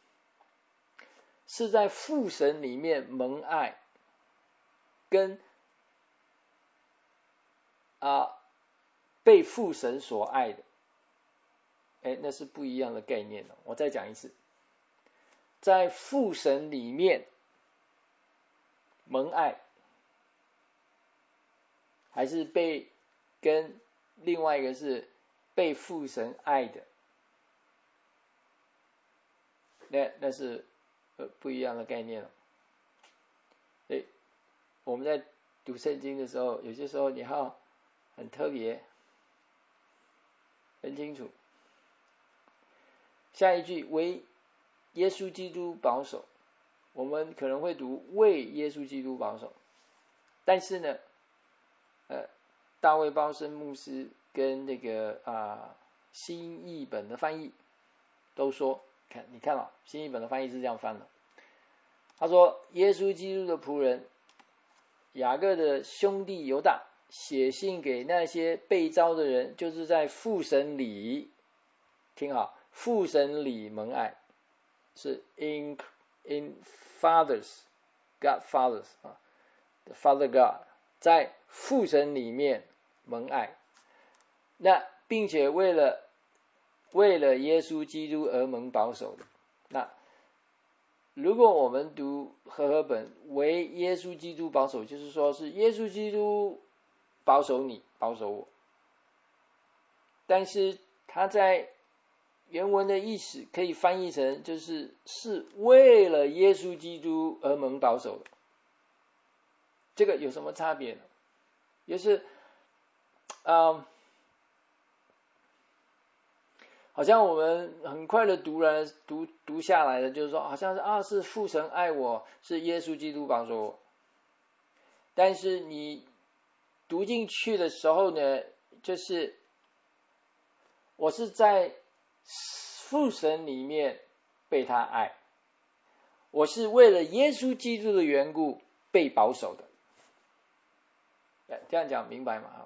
是在父神里面蒙爱，跟被父神所爱的，那是不一样的概念。我再讲一次，在父神里面蒙爱，还是跟另外一个是被父神爱的，那是不一样的概念了。所以我们在读圣经的时候，有些时候你要很特别分清楚。下一句为耶稣基督保守，我们可能会读为耶稣基督保守，但是呢大卫鮑森牧师跟那个新译本的翻译都说，你看了新译本的翻译是这样翻的，他说耶稣基督的仆人雅各的兄弟犹大写信给那些被召的人，就是在父神里，听好，父神里蒙爱，是 in fathers God fathers the Father God， 在父神里面蒙爱，那并且为了耶稣基督而蒙保守的。那如果我们读和合本为耶稣基督保守，就是说是耶稣基督保守你，保守我。但是他在原文的意思可以翻译成是为了耶稣基督而蒙保守的。这个有什么差别呢？就是好像我们很快的读下来的，就是说好像是父神爱我，是耶稣基督保守我。但是你读进去的时候呢，就是我是在父神里面被他爱，我是为了耶稣基督的缘故被保守的。这样讲明白吗？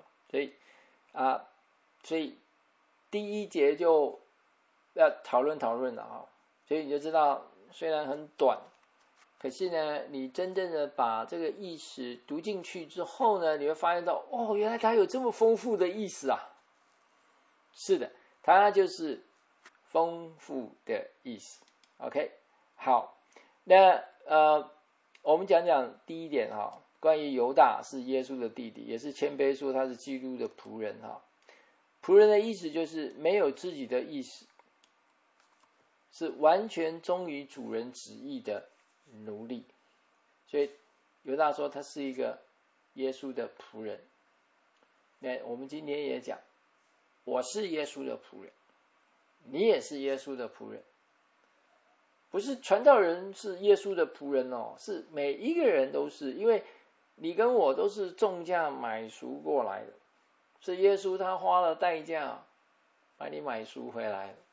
所以第一节就要讨论了所以你就知道，虽然很短，可是呢，你真正的把这个意思读进去之后呢，你会发现到，原来它有这么丰富的意思啊！是的，它就是丰富的意思。OK， 好，那我们讲讲第一点关于犹大是耶稣的弟弟，也是谦卑说他是基督的仆人仆人的意思就是没有自己的意思，是完全忠于主人旨意的奴隶。所以犹大说他是一个耶稣的仆人。那我们今天也讲，我是耶稣的仆人，你也是耶稣的仆人。不是传道人是耶稣的仆人是每一个人都是，因为你跟我都是重价买赎过来的，是耶稣他花了代价把你买赎回来的，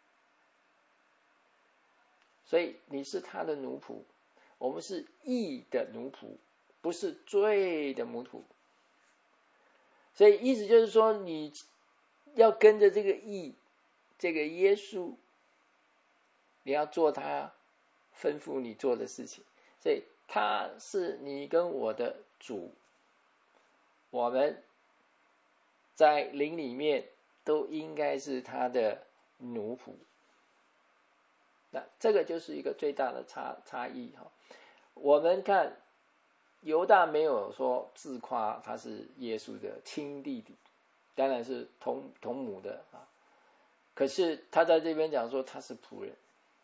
所以你是他的奴仆。我们是义的奴仆，不是罪的奴仆。所以意思就是说，你要跟着这个义，这个耶稣，你要做他吩咐你做的事情。所以他是你跟我的主，我们在灵里面都应该是他的奴仆。那这个就是一个最大的差异我们看犹大没有说自夸他是耶稣的亲弟弟，当然是同母的可是他在这边讲说他是仆人，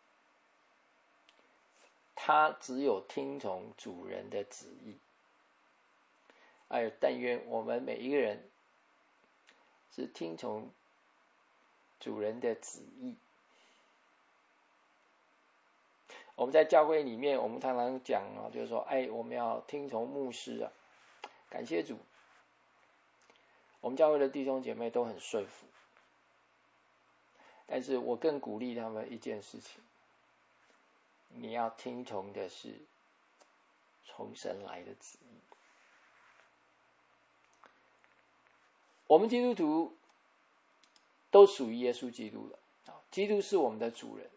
他只有听从主人的旨意。但愿我们每一个人是听从主人的旨意。我们在教会里面，我们常常讲就是说，我们要听从牧师感谢主，我们教会的弟兄姐妹都很顺服。但是我更鼓励他们一件事情，你要听从的是从神来的旨意。我们基督徒都属于耶稣基督的，基督是我们的主人。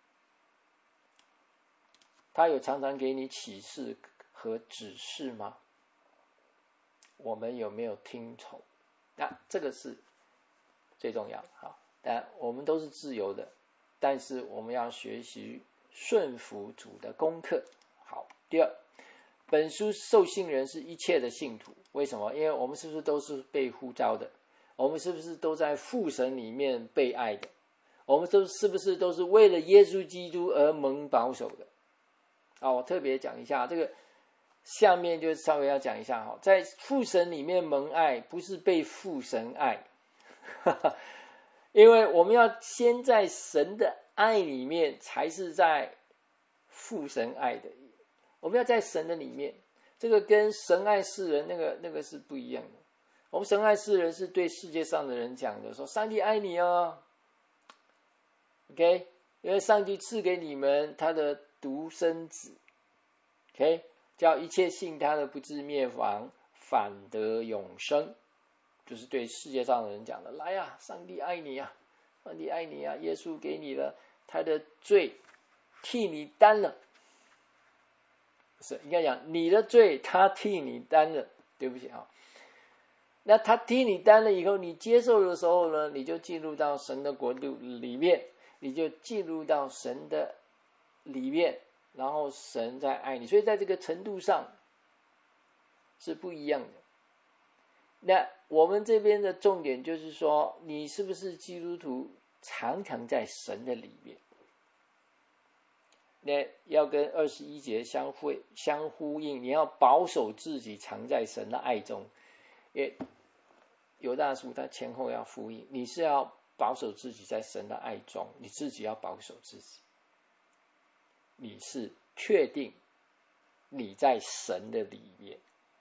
他有常常给你启示和指示吗？我们有没有听从？ 那这个是最重要的。好，当然我们都是自由的，但是我们要学习顺服主的功课。好，第二，本书受信人是一切的信徒，为什么？因为我们是不是都是被呼召的？我们是不是都在父神里面被爱的？我们是不是都是为了耶稣基督而蒙保守的？我特别讲一下这个，下面就稍微要讲一下，在父神里面蒙爱，不是被父神爱，因为我们要先在神的爱里面，才是在父神爱的。我们要在神的里面，这个跟神爱世人那个是不一样的。我们神爱世人是对世界上的人讲的，说上帝爱你哦 ，OK， 因为上帝赐给你们他的独生子 ，OK， 叫一切信他的不至灭亡，反得永生，就是对世界上的人讲的。来啊，上帝爱你啊，上帝爱你啊，耶稣给你了他的罪，替你担了。不是，应该讲你的罪他替你担了，对不起啊。那他替你担了以后，你接受的时候呢，你就进入到神的国度里面，你就进入到神的里面，然后神在爱你，所以在这个程度上是不一样的。那我们这边的重点就是说，你是不是基督徒常常在神的里面？那要跟21节相呼应，你要保守自己常在神的爱中。因为犹大书它前后要呼应，你是要保守自己在神的爱中，你自己要保守自己，你是确定你在神的里面。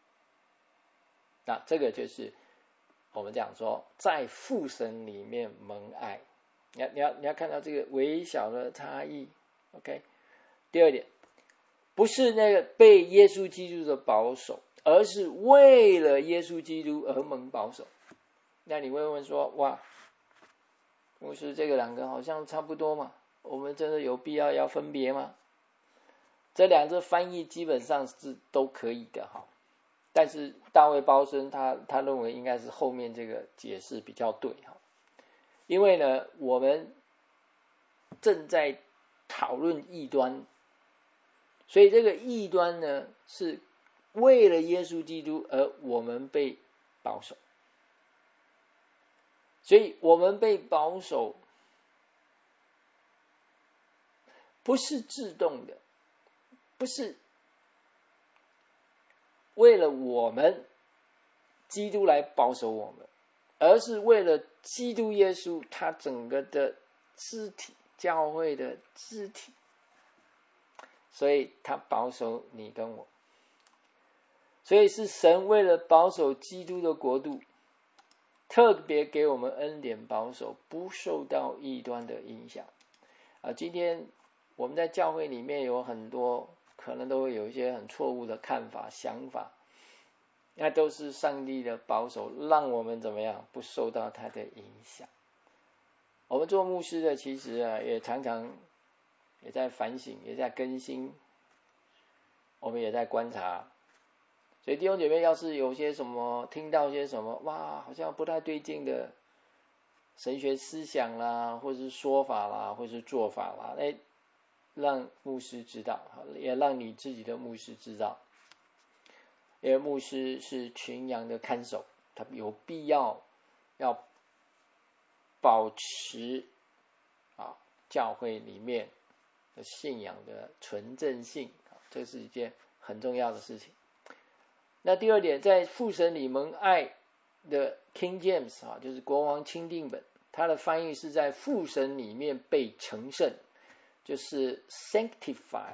那这个就是我们讲说在父神里面蒙爱，你要看到这个微小的差异。 OK， 第二点，不是那个被耶稣基督的保守，而是为了耶稣基督而蒙保守。那你会问说，哇，牧师这个两个好像差不多嘛，我们真的有必要要分别吗？这两个翻译基本上是都可以的哈，但是大卫鮑森他认为应该是后面这个解释比较对哈，因为呢我们正在讨论异端，所以这个异端呢是为了耶稣基督而我们被保守，所以我们被保守不是自动的，不是为了我们基督来保守我们，而是为了基督耶稣他整个的肢体，教会的肢体，所以他保守你跟我。所以是神为了保守基督的国度，特别给我们恩典保守，不受到异端的影响。今天我们在教会里面有很多可能都会有一些很错误的看法想法，那都是上帝的保守，让我们怎么样不受到他的影响。我们做牧师的其实也常常也在反省，也在更新，我们也在观察。所以弟兄姐妹要是有些什么听到些什么哇好像不太对劲的神学思想啦，或是说法啦，或是做法啦，让牧师知道，也让你自己的牧师知道。因为牧师是群羊的看守，他有必要保持教会里面的信仰的纯正性，这是一件很重要的事情。那第二点，在父神里蒙爱的 King James 就是国王钦定本，它的翻译是在父神里面被成圣，就是 sanctified。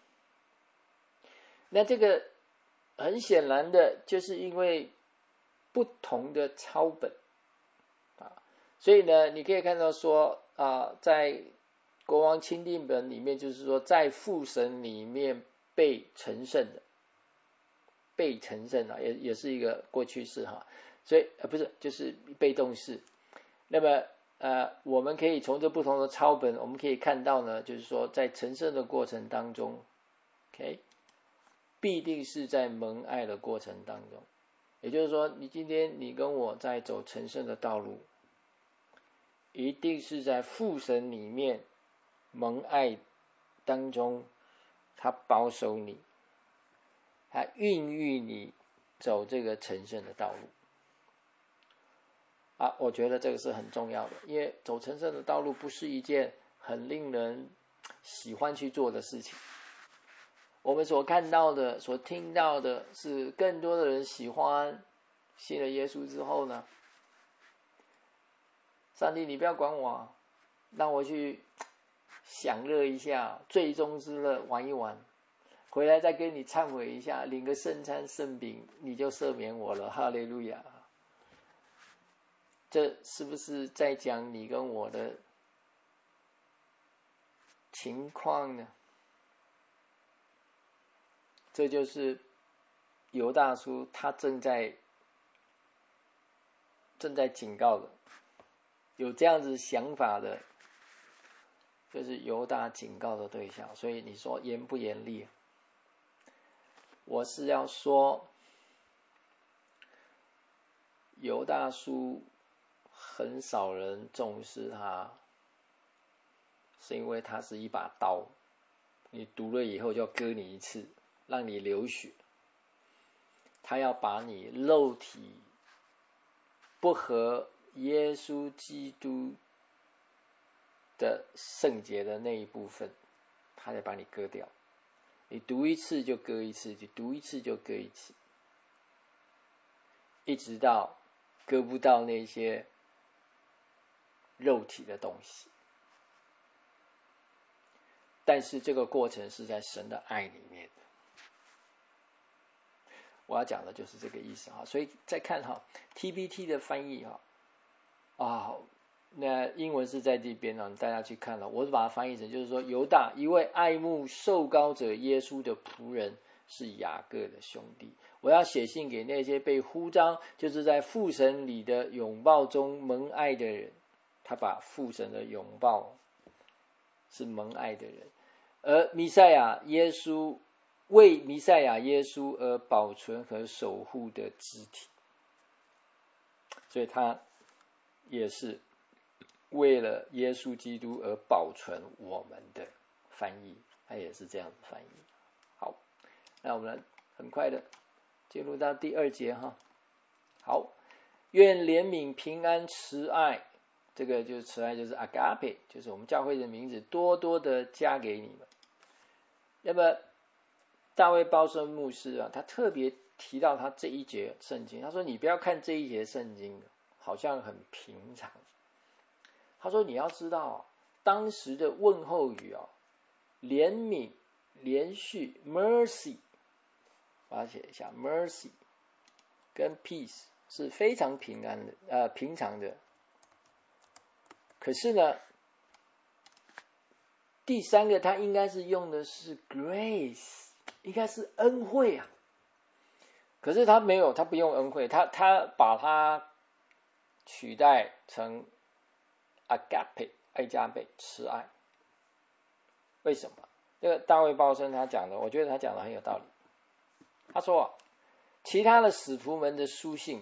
那这个很显然的就是因为不同的抄本所以呢你可以看到说在国王钦定本里面就是说在父神里面被成圣的，被成圣也是一个过去式所以不是就是被动式。那么我们可以从这不同的抄本我们可以看到呢，就是说在成圣的过程当中 OK 必定是在蒙爱的过程当中。 也就是说，你今天你跟我在走成圣的道路，一定是在父神里面蒙爱当中，他保守你，他孕育你走这个成圣的道路。我觉得这个是很重要的，因为走成圣的道路不是一件很令人喜欢去做的事情。我们所看到的、所听到的是，更多的人喜欢信了耶稣之后呢，上帝你不要管我，让我去享乐一下，最终之乐玩一玩，回来再跟你忏悔一下，领个圣餐圣饼，你就赦免我了，哈利路亚。这是不是在讲你跟我的情况呢？这就是犹大书他正在警告的，有这样子想法的，就是犹大警告的对象。所以你说严不严厉？我是要说，犹大书很少人重视它，是因为它是一把刀，你读了以后就割你一次，让你流血。他要把你肉体不合耶稣基督的圣洁的那一部分，他得把你割掉。你读一次就割一次，就读一次就割一次，一直到割不到那些肉体的东西。但是这个过程是在神的爱里面的。我要讲的就是这个意思哈。所以再看哈 TPT 的翻译哈，那英文是在这边呢，大家去看了，我是把它翻译成就是说，犹大一位爱慕受膏者耶稣的仆人，是雅各的兄弟。我要写信给那些被呼召，就是在父神里的拥抱中蒙爱的人。他把父神的拥抱是蒙爱的人，而弥赛亚耶稣为弥赛亚耶稣而保存和守护的肢体。所以他也是为了耶稣基督而保存我们的翻译，他也是这样子翻译。好，那我们很快的进入到第2节哈。好，愿怜悯、平安、慈爱，这个就是慈爱，就是 agape， 就是我们教会的名字，多多的加给你们。那么大卫鲍森牧师他特别提到他这一节圣经，他说你不要看这一节圣经好像很平常，他说你要知道当时的问候语怜悯、连续 mercy， 把它写一下 mercy 跟 peace 是非常平常的。可是呢，第3个他应该是用的是 grace， 应该是恩惠啊。可是他没有，他不用恩惠，他把它取代成 agape， 爱加倍，慈爱。为什么？这个大卫鲍森他讲的，我觉得他讲的很有道理。他说其他的使徒们的书信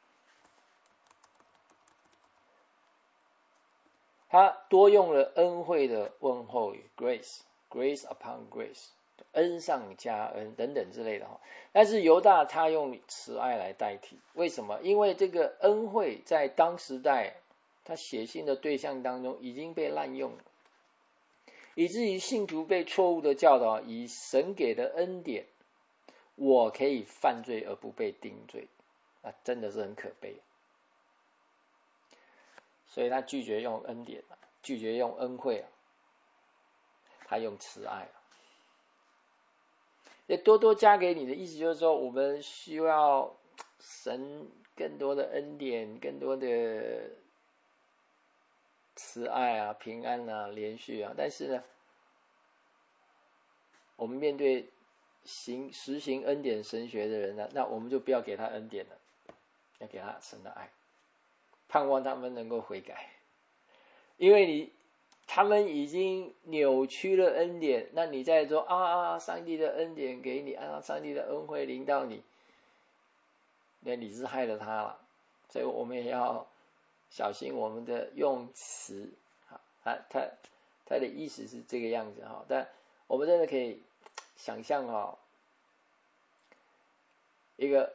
他多用了恩惠的问候语 grace upon grace， 恩上加恩等等之类的。但是犹大他用慈爱来代替。为什么？因为这个恩惠在当时代他写信的对象当中已经被滥用了，以至于信徒被错误的教导，以神给的恩典，我可以犯罪而不被定罪，真的是很可悲。所以他拒绝用恩典，拒绝用恩惠，他用慈爱。也多多加给你的意思就是说，我们需要神更多的恩典，更多的慈爱平安连续但是呢，我们面对实行恩典神学的人呢，那我们就不要给他恩典了，要给他神的爱，盼望他们能够悔改。因为他们已经扭曲了恩典，那你再说上帝的恩典给你，上帝的恩惠临到你， 那你是害了他了，所以我们也要小心我们的用词。他的意思是这个样子哈，但我们真的可以想象哈，一个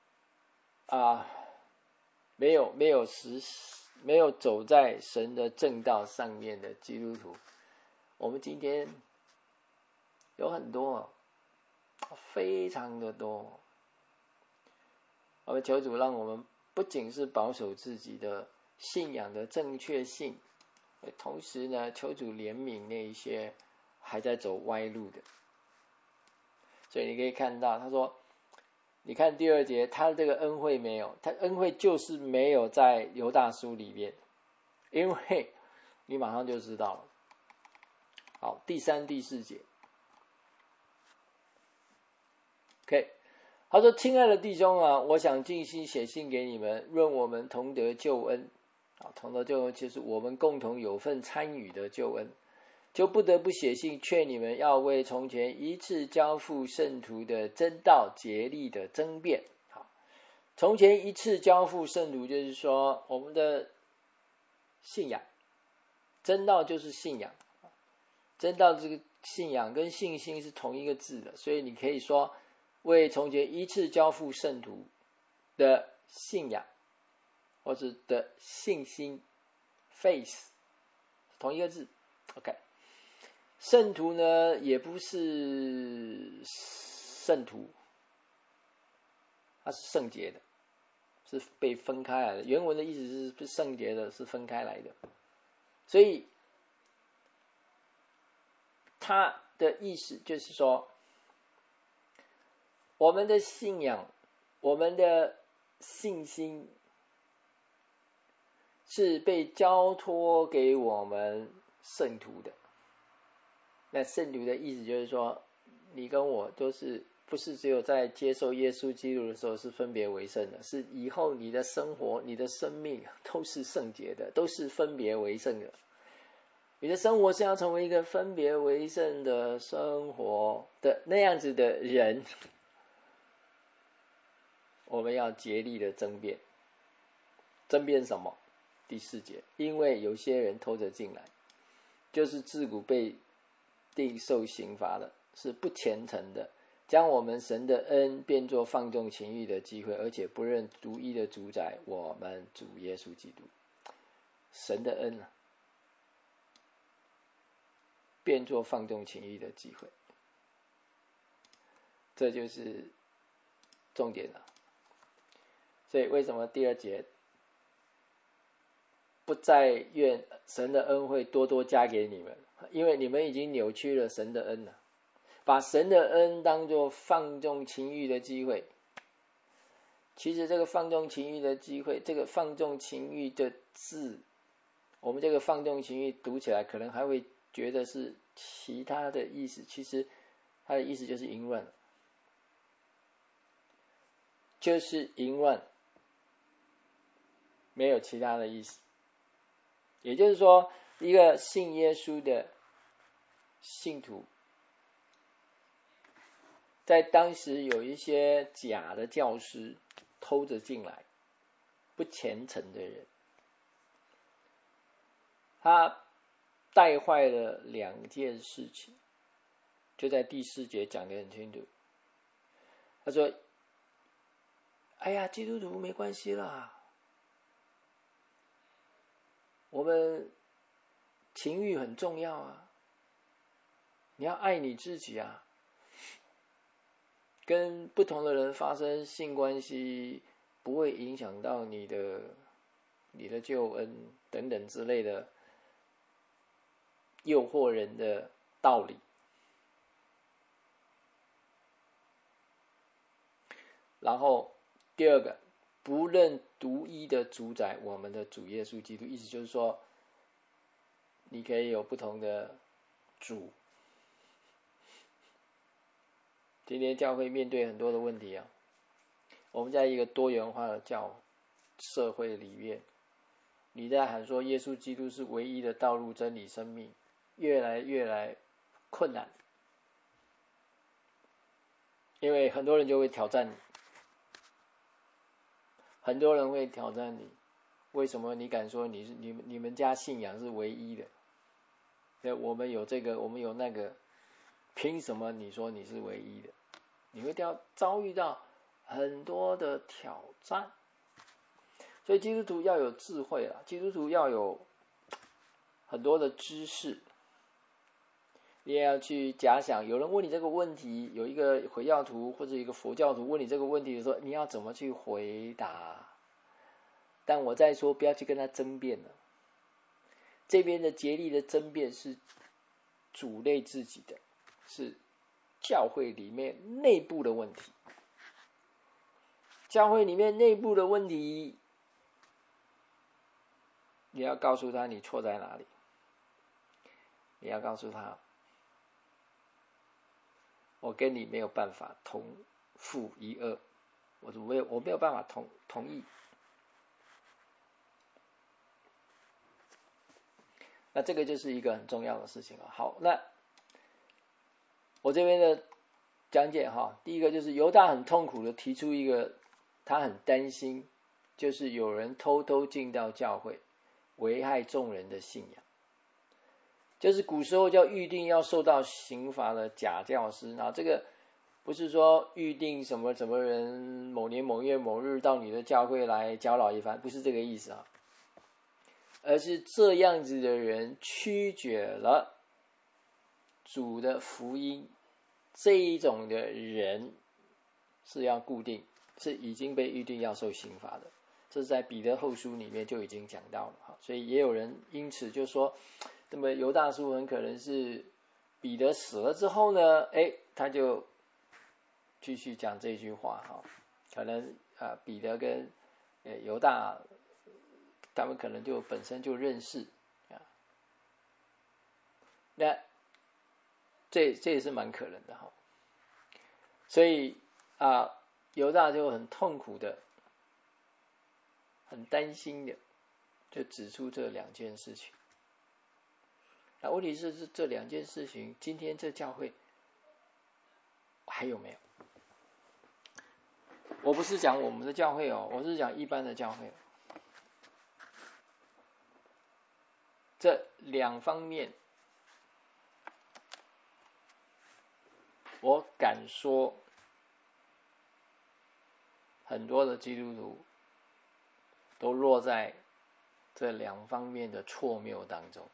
没有走在神的正道上面的基督徒，我们今天有很多，非常的多。我们求主让我们不仅是保守自己的信仰的正确性，同时呢，求主怜悯那一些还在走歪路的。所以你可以看到，他说，你看第2节，他这个恩惠没有，他恩惠就是没有在犹大书里面，因为你马上就知道了。好，第3、第4节 ，OK。他说：“亲爱的弟兄啊，我想尽心写信给你们，论我们同得救恩。同得救恩就是我们共同有份参与的救恩，就不得不写信劝你们要为从前一次交付圣徒的真道竭力的争辩。从前一次交付圣徒，就是说我们的信仰，真道就是信仰，真道这个信仰跟信心是同一个字的，所以你可以说。”为从前一次交付圣徒的信仰，或者的信心 ，faith， 同一个字 ，OK。圣徒呢，也不是圣徒，它是圣洁的，是被分开来的。原文的意思是圣洁的，是分开来的。所以，它的意思就是说。我们的信仰，我们的信心是被交托给我们圣徒的。那圣徒的意思就是说，你跟我都是不是只有在接受耶稣基督的时候是分别为圣的，是以后你的生活、你的生命都是圣洁的，都是分别为圣的。你的生活是要成为一个分别为圣的生活的那样子的人。我们要竭力的争辩，争辩什么？第4节，因为有些人偷着进来，就是自古被定受刑罚的，是不虔诚的，将我们神的恩变作放纵情欲的机会，而且不认独一的主宰我们主耶稣基督。神的恩变作放纵情欲的机会，这就是重点了。所以为什么第2节不再愿神的恩惠多多加给你们？因为你们已经扭曲了神的恩了，把神的恩当作放纵情欲的机会。其实这个放纵情欲的机会，这个放纵情欲的字，我们这个放纵情欲读起来可能还会觉得是其他的意思，其实它的意思就是淫乱，就是淫乱。没有其他的意思。也就是说，一个信耶稣的信徒，在当时有一些假的教师偷着进来，不虔诚的人，他带坏了2件事情，就在第4节讲得很清楚。他说：“哎呀，基督徒没关系啦。我们情欲很重要啊，你要爱你自己啊，跟不同的人发生性关系不会影响到你的救恩等等之类的诱惑人的道理。”然后第2个，不认独一的主宰我们的主耶稣基督，意思就是说，你可以有不同的主。今天教会面对很多的问题啊，我们在一个多元化的社会里面，你在喊说耶稣基督是唯一的道路、真理、生命，越来困难，因为很多人就会挑战你。 很多人会挑战你，为什么你敢说你们家信仰是唯一的？对，我们有这个，我们有那个，凭什么你说你是唯一的？你会遭遇到很多的挑战。所以基督徒要有智慧啦，基督徒要有很多的知识，你也要去假想，有人问你这个问题，有一个回教徒或者一个佛教徒问你这个问题的时候，你要怎么去回答？但我再说，不要去跟他争辩了。这边的竭力的争辩是主内自己的，是教会里面内部的问题。教会里面内部的问题，你要告诉他你错在哪里，你要告诉他，我跟你没有办法同负一二，我没有办法同意。那这个就是一个很重要的事情啊。好，那我这边的讲解哈，第一个就是犹大很痛苦的提出一个，他很担心，就是有人偷偷进到教会，危害众人的信仰。就是古时候叫预定要受到刑罚的假教师，那这个不是说预定什么人某年某月某日到你的教会来教导一番，不是这个意思啊。而是这样子的人曲解了主的福音，这一种的人是要固定，是已经被预定要受刑罚的。这是在彼得后书里面就已经讲到了，所以也有人因此就说，那么犹大叔很可能是彼得死了之后呢，他就继续讲这句话哈，可能彼得跟犹大他们可能就本身就认识啊，那这也是蛮可能的哈。所以犹大就很痛苦的、很担心的，就指出这两件事情。那问题是这两件事情，今天这教会还有没有？我不是讲我们的教会哦，我是讲一般的教会。这两方面，我敢说，很多的基督徒都落在这两方面的错谬当中。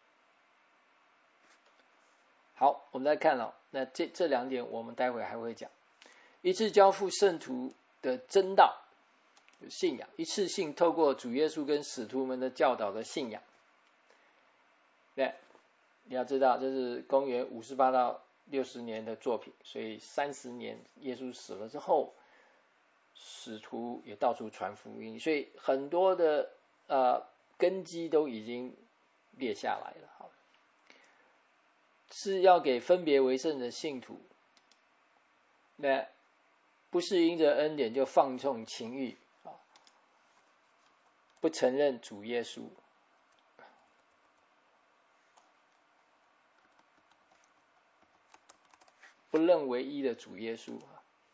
好，我们来看了，那这两点我们待会还会讲。一次交付圣徒的真道信仰，一次性透过主耶稣跟使徒们的教导的信仰。对，你要知道这是公元58到60年的作品，所以30年耶稣死了之后，使徒也到处传福音，所以很多的根基都已经列下来了。好，是要给分别为圣的信徒，那不是因着恩典就放纵情欲，不承认主耶稣，不认唯一的主耶稣。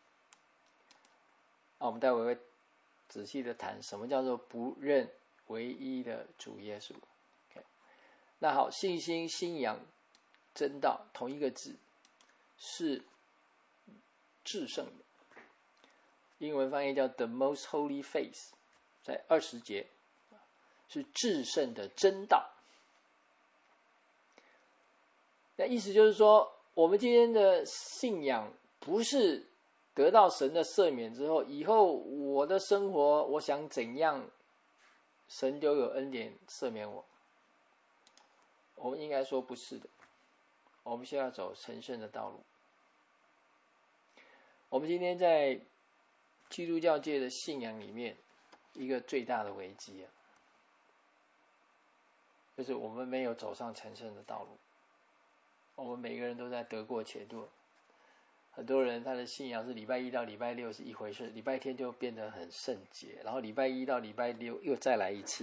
我们待会会仔细的谈什么叫做不认唯一的主耶稣。那好，信心、信仰、真道，同一个字，是至圣的。英文翻译叫 The Most Holy Faith， 在20节，是至圣的真道。那意思就是说，我们今天的信仰不是得到神的赦免之后，以后我的生活我想怎样，神就有恩典赦免我。我们应该说不是的，我们需要走成圣的道路。我们今天在基督教界的信仰里面，一个最大的危机就是我们没有走上成圣的道路。我们每个人都在得过且过，很多人他的信仰是礼拜一到礼拜六是一回事，礼拜天就变得很圣洁，然后礼拜一到礼拜六又再来一次。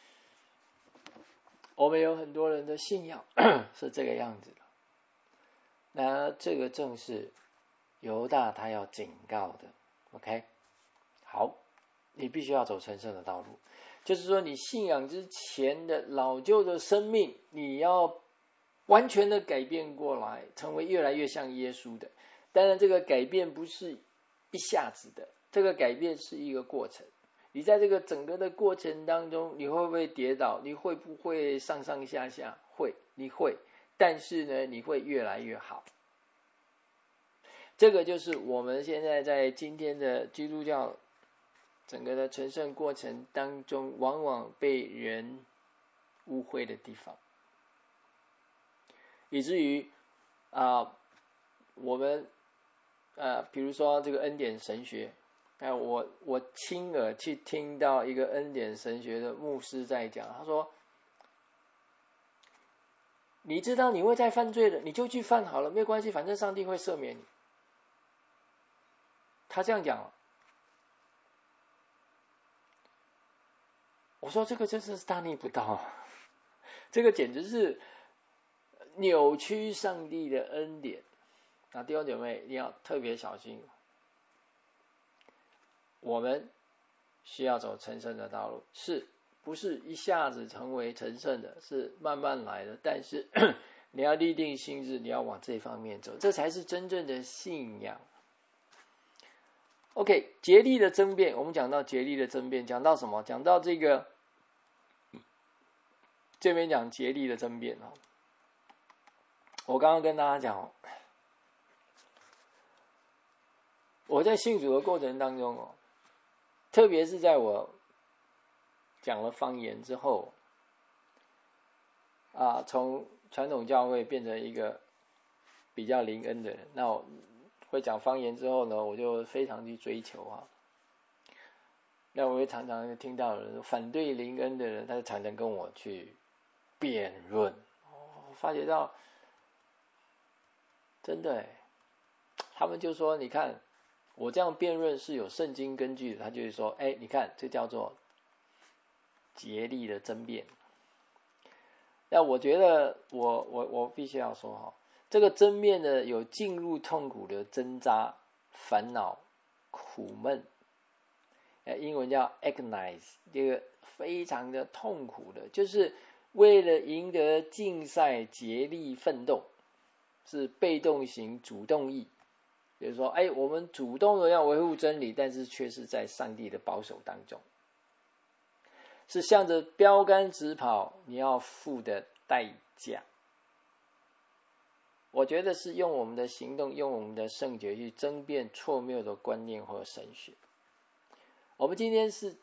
我们有很多人的信仰是这个样子的，那这个正是犹大他要警告的。OK， 好， 你必须要走成圣的道路。就是说，你信仰之前的老旧的生命，你要完全的改变过来，成为越来越像耶稣的。当然，这个改变不是一下子的，这个改变是一个过程。你在这个整个的过程当中，你会不会跌倒？你会不会上上下下？会，你会。但是呢，你会越来越好。这个就是我们现在在今天的基督教整个的成圣过程当中，往往被人误会的地方，以至于我们比如说这个恩典神学，我亲耳去听到一个恩典神学的牧师在讲，他说：“你知道你会再犯罪的，你就去犯好了，没有关系，反正上帝会赦免你。”他这样讲。我说这个真是大逆不道，这个简直是扭曲上帝的恩典。弟兄姐妹，你要特别小心。我们需要走成圣的道路，是不是一下子成为成圣的？是慢慢来的。但是你要立定心志，你要往这方面走，这才是真正的信仰。OK， 竭力的争辩，我们讲到竭力的争辩，讲到什么？讲到这个。这边讲竭力的争辩。我刚刚跟大家讲，我在信主的过程当中，特别是在我讲了方言之后，从传统教会变成一个比较灵恩的人，那我会讲方言之后呢，我就非常去追求那我会常常听到有人反对灵恩的人，他就常常跟我去辩论。我发觉到真的他们就说，你看我这样辩论是有圣经根据的，他就会说，你看这叫做竭力的争辩。那我觉得我必须要说这个争辩呢，有进入痛苦的挣扎、烦恼、苦闷，英文叫 agonize， 这个非常的痛苦的，就是为了赢得竞赛竭力奋斗，是被动型主动意。比如说我们主动的要维护真理，但是却是在上帝的保守当中，是向着标杆直跑，你要付的代价。我觉得是用我们的行动，用我们的圣洁去争辩错谬的观念或神学。我们今天是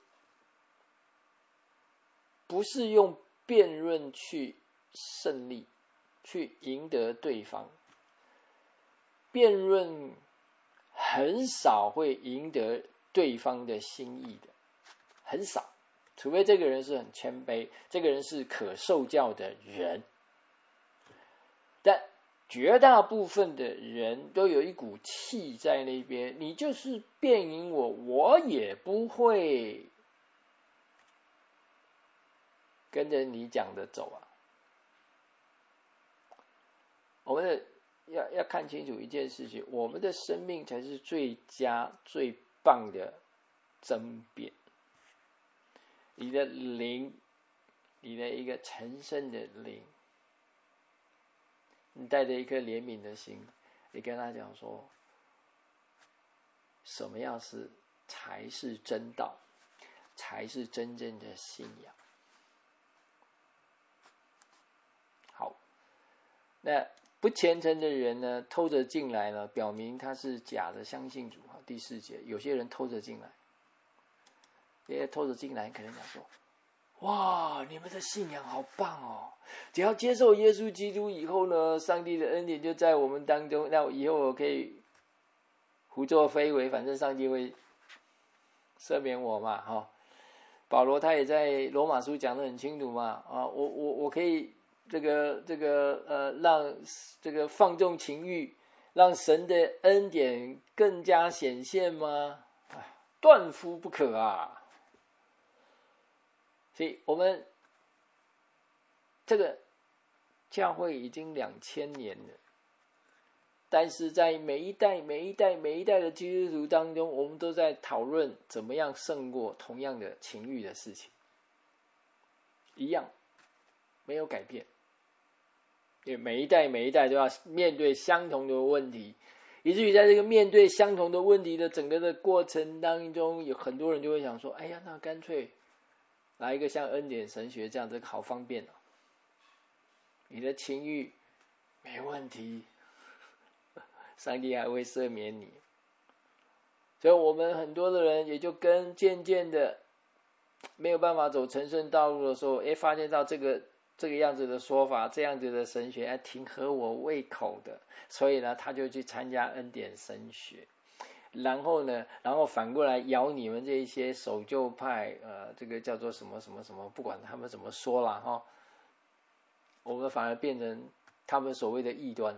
不是用辩论去胜利，去赢得对方？辩论很少会赢得对方的心意的，很少，除非这个人是很谦卑，这个人是可受教的人。但绝大部分的人都有一股气在那边，你就是辩赢我，我也不会跟着你讲的走我们要看清楚一件事情，我们的生命才是最佳最棒的争辩。你的灵，你的一个成圣的灵，你带着一颗怜悯的心，你跟他讲说，什么样才是真道，才是真正的信仰。好，那不虔诚的人呢，偷着进来呢，表明他是假的相信主。第4节，有些人偷着进来，这些偷着进来可能讲说，哇，你们的信仰好棒只要接受耶稣基督以后呢，上帝的恩典就在我们当中，那以后我可以胡作非为，反正上帝会赦免我嘛保罗他也在罗马书讲得很清楚嘛我可以让这个放纵情欲，让神的恩典更加显现吗？断乎不可所以我们这个教会已经2000年了， 但是在每一代的基督徒当中，我们都在讨论怎么样胜过同样的情欲的事情，一样没有改变，因为每一代都要面对相同的问题，以至于在这个面对相同的问题的整个的过程当中，有很多人就会想说，哎呀，那干脆来一个像恩典神学这样子，好方便你的情欲没问题，上帝还会赦免你。所以我们很多的人也就跟渐渐的没有办法走成圣道路的时候，发现到这个样子的说法，这样子的神学挺合我胃口的，所以呢他就去参加恩典神学，然后反过来咬你们这一些守旧派，这个叫做什么什么什么，不管他们怎么说啦哈，我们反而变成他们所谓的异端，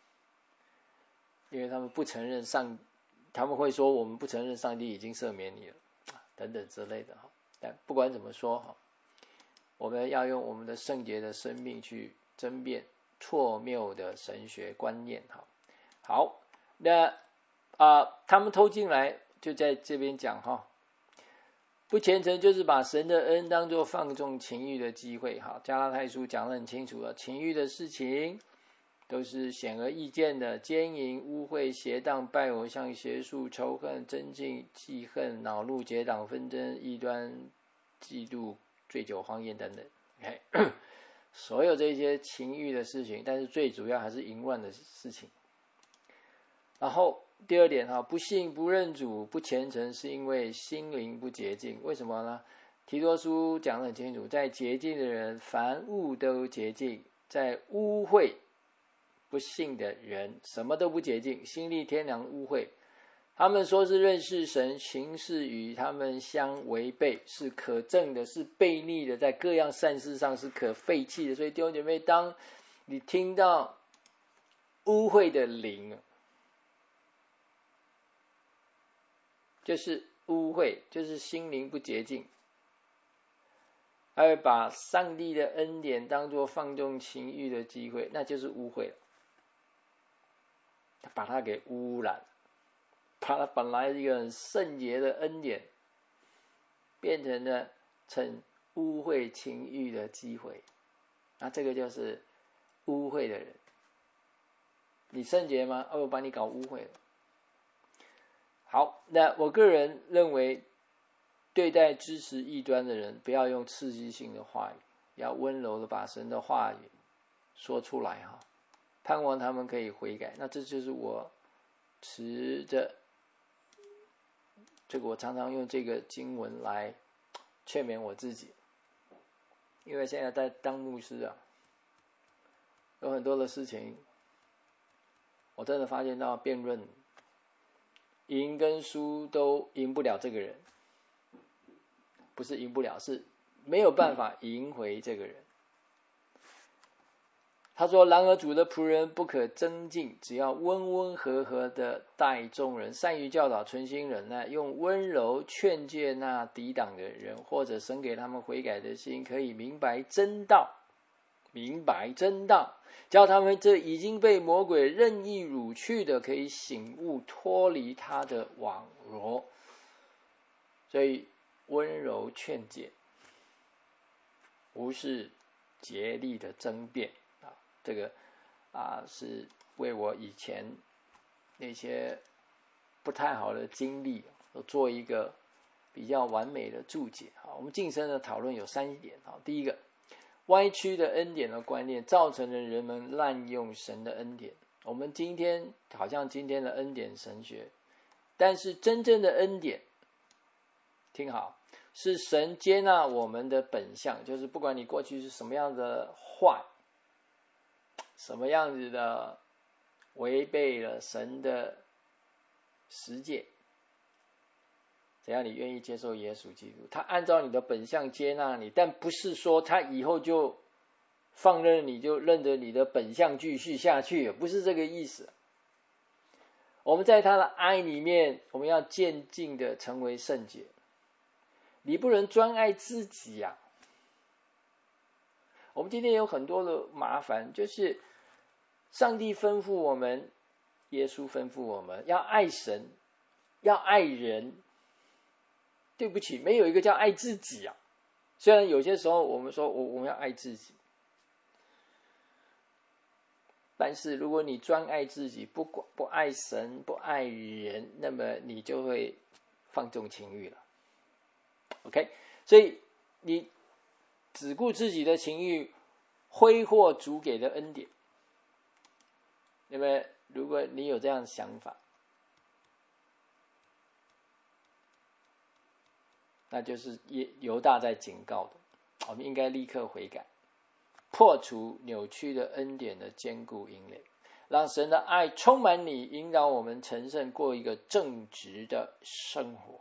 因为他们不承认他们会说我们不承认上帝已经赦免你了等等之类的。但不管怎么说，我们要用我们的圣洁的生命去争辩错谬的神学观念。好，那他们偷进来就在这边讲不虔诚就是把神的恩当作放纵情欲的机会。加拉太书讲得很清楚了，情欲的事情都是显而易见的，奸淫、污秽、邪荡、拜偶像、邪术、仇恨、争竞、记恨、恼怒、结党、纷争、异端、嫉妒、醉酒、荒宴等等。所有这些情欲的事情，但是最主要还是淫乱的事情。然后第二点不信、不认主、不虔诚，是因为心灵不洁净。为什么呢？提多书讲得很清楚，在洁净的人，凡物都洁净；在污秽不信的人，什么都不洁净，心力天良污秽。他们说是认识神，行事与他们相违背，是可憎的，是悖逆的，在各样善事上是可废弃的。所以弟兄姐妹，当你听到污秽的灵，就是污秽，就是心灵不洁净，还会把上帝的恩典当作放纵情欲的机会，那就是污秽了。他把它给污染，把它本来一个很圣洁的恩典变成了成污秽情欲的机会，那这个就是污秽的人。你圣洁吗？我把你搞污秽了。好，那我个人认为，对待支持异端的人，不要用刺激性的话语，要温柔的把神的话语说出来盼望他们可以悔改。那这就是我持着这个，我常常用这个经文来劝勉我自己，因为现在在当牧师有很多的事情，我真的发现到辩论赢跟输都赢不了这个人，不是赢不了，是没有办法赢回这个人。他说，然而主的仆人不可争竞，只要温温和和的待众人，善于教导，存心忍耐，用温柔劝诫那抵挡的人，或者神给他们悔改的心，可以明白真道，叫他们这已经被魔鬼任意掳去的，可以醒悟脱离他的网罗。所以温柔劝诫不是竭力的争辩这个是为我以前那些不太好的经历做一个比较完美的注解。我们近身的讨论有3点。第一个，歪曲的恩典的观念造成了人们滥用神的恩典。我们今天好像今天的恩典神学，但是真正的恩典，听好，是神接纳我们的本相，就是不管你过去是什么样的坏，什么样子的违背了神的十诫，只要你愿意接受耶稣基督，他按照你的本相接纳你，但不是说他以后就放任你，就任着你的本相继续下去，不是这个意思。我们在他的爱里面，我们要渐进的成为圣洁。你不能专爱自己我们今天有很多的麻烦，就是上帝吩咐我们耶稣吩咐我们要爱神，要爱人。对不起，没有一个叫爱自己啊。虽然有些时候我们说我们要爱自己，但是如果你专爱自己，不爱神，不爱人，那么你就会放纵情欲了。OK， 所以你只顾自己的情欲，挥霍主给的恩典。那么如果你有这样的想法，那就是犹大在警告的，我们应该立刻悔改，破除扭曲的恩典的坚固营垒，让神的爱充满你，引导我们成圣，过一个正直的生活。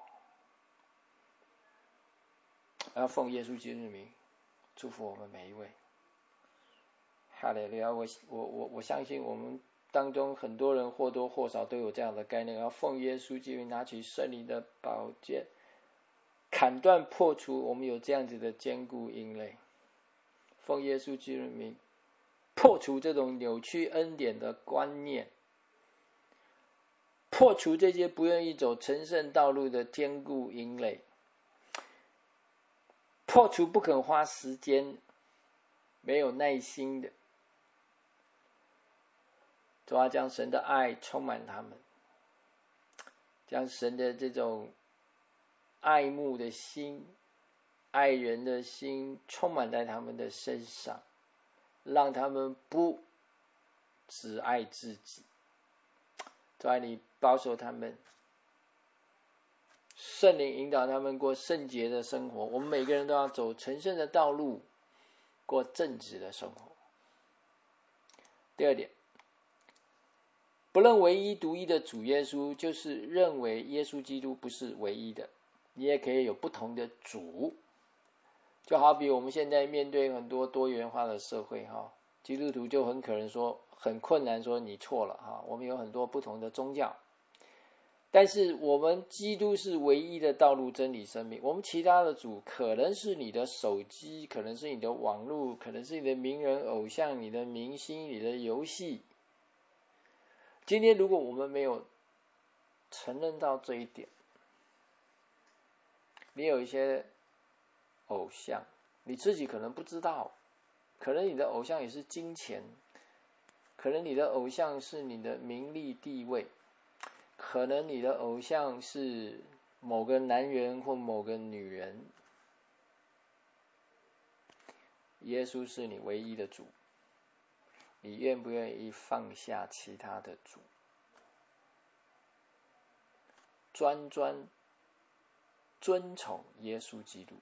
要奉耶稣基督的名祝福我们每一位。哈利路亚！我相信我们当中很多人或多或少都有这样的概念，要奉耶稣基督拿起圣灵的宝剑，砍断破除我们有这样子的坚固营垒。奉耶稣基督的名破除这种扭曲恩典的观念，破除这些不愿意走成圣道路的坚固营垒，破除不肯花时间、没有耐心的。主要将神的爱充满他们，将神的这种爱慕的心、爱人的心充满在他们的身上，让他们不只爱自己。主啊，你保守他们，圣灵引导他们过圣洁的生活。我们每个人都要走成圣的道路，过正直的生活。第二点，不认唯一独一的主耶稣，就是认为耶稣基督不是唯一的，你也可以有不同的主。就好比我们现在面对很多多元化的社会，基督徒就很可能说很困难说你错了，我们有很多不同的宗教，但是我们基督是唯一的道路、真理、生命。我们其他的主可能是你的手机，可能是你的网络，可能是你的名人偶像、你的明星、你的游戏。今天如果我们没有承认到这一点，你有一些偶像，你自己可能不知道，可能你的偶像也是金钱，可能你的偶像是你的名利地位，可能你的偶像是某个男人或某个女人。耶稣是你唯一的主，你愿不愿意放下其他的主，专遵从耶稣基督？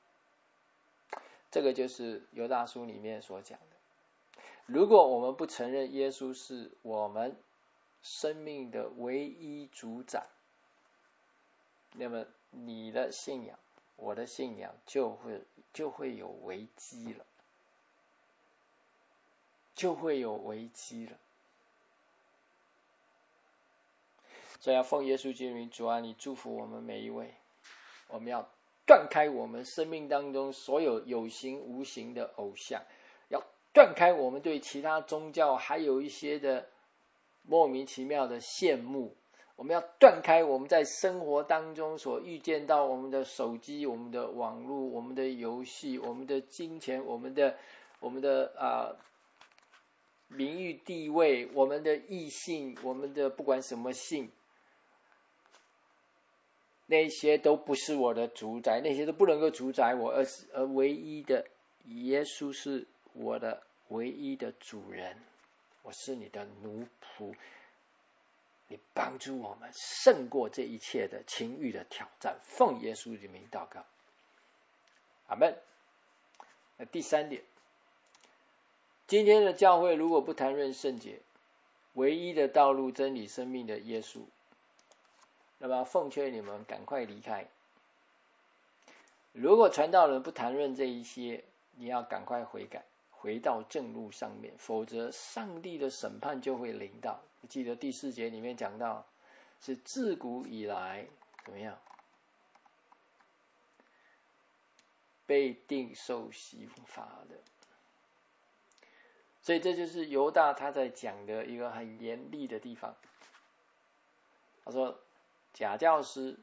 这个就是犹大书里面所讲的。如果我们不承认耶稣是我们生命的唯一主宰，那么你的信仰、我的信仰就会有危机了，就会有危机了。所以要奉耶稣基督名，主啊，你祝福我们每一位，我们要断开我们生命当中所有有形无形的偶像，要断开我们对其他宗教还有一些的莫名其妙的羡慕。我们要断开我们在生活当中所遇见到我们的手机、我们的网络、我们的游戏、我们的金钱、我们的名誉地位、我们的异性、我们的不管什么性，那些都不是我的主宰，那些都不能够主宰我，而唯一的耶稣是我的唯一的主人，我是你的奴仆。你帮助我们胜过这一切的情欲的挑战，奉耶稣的名祷告，阿们。那第三点，今天的教会如果不谈论圣洁，唯一的道路、真理、生命的耶稣，那么奉劝你们赶快离开。如果传道人不谈论这一些，你要赶快悔改，回到正路上面，否则上帝的审判就会临到。记得第4节里面讲到，是自古以来怎么样被定受刑罚的。 所以这就是犹大他在讲的一个很严厉的地方。他说假教师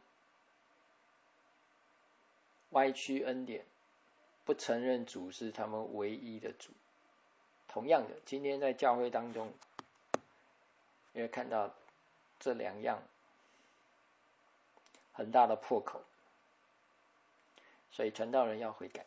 歪曲恩典，不承认主是他们唯一的主。同样的，今天在教会当中也会看到这两样很大的破口，所以传道人要悔改。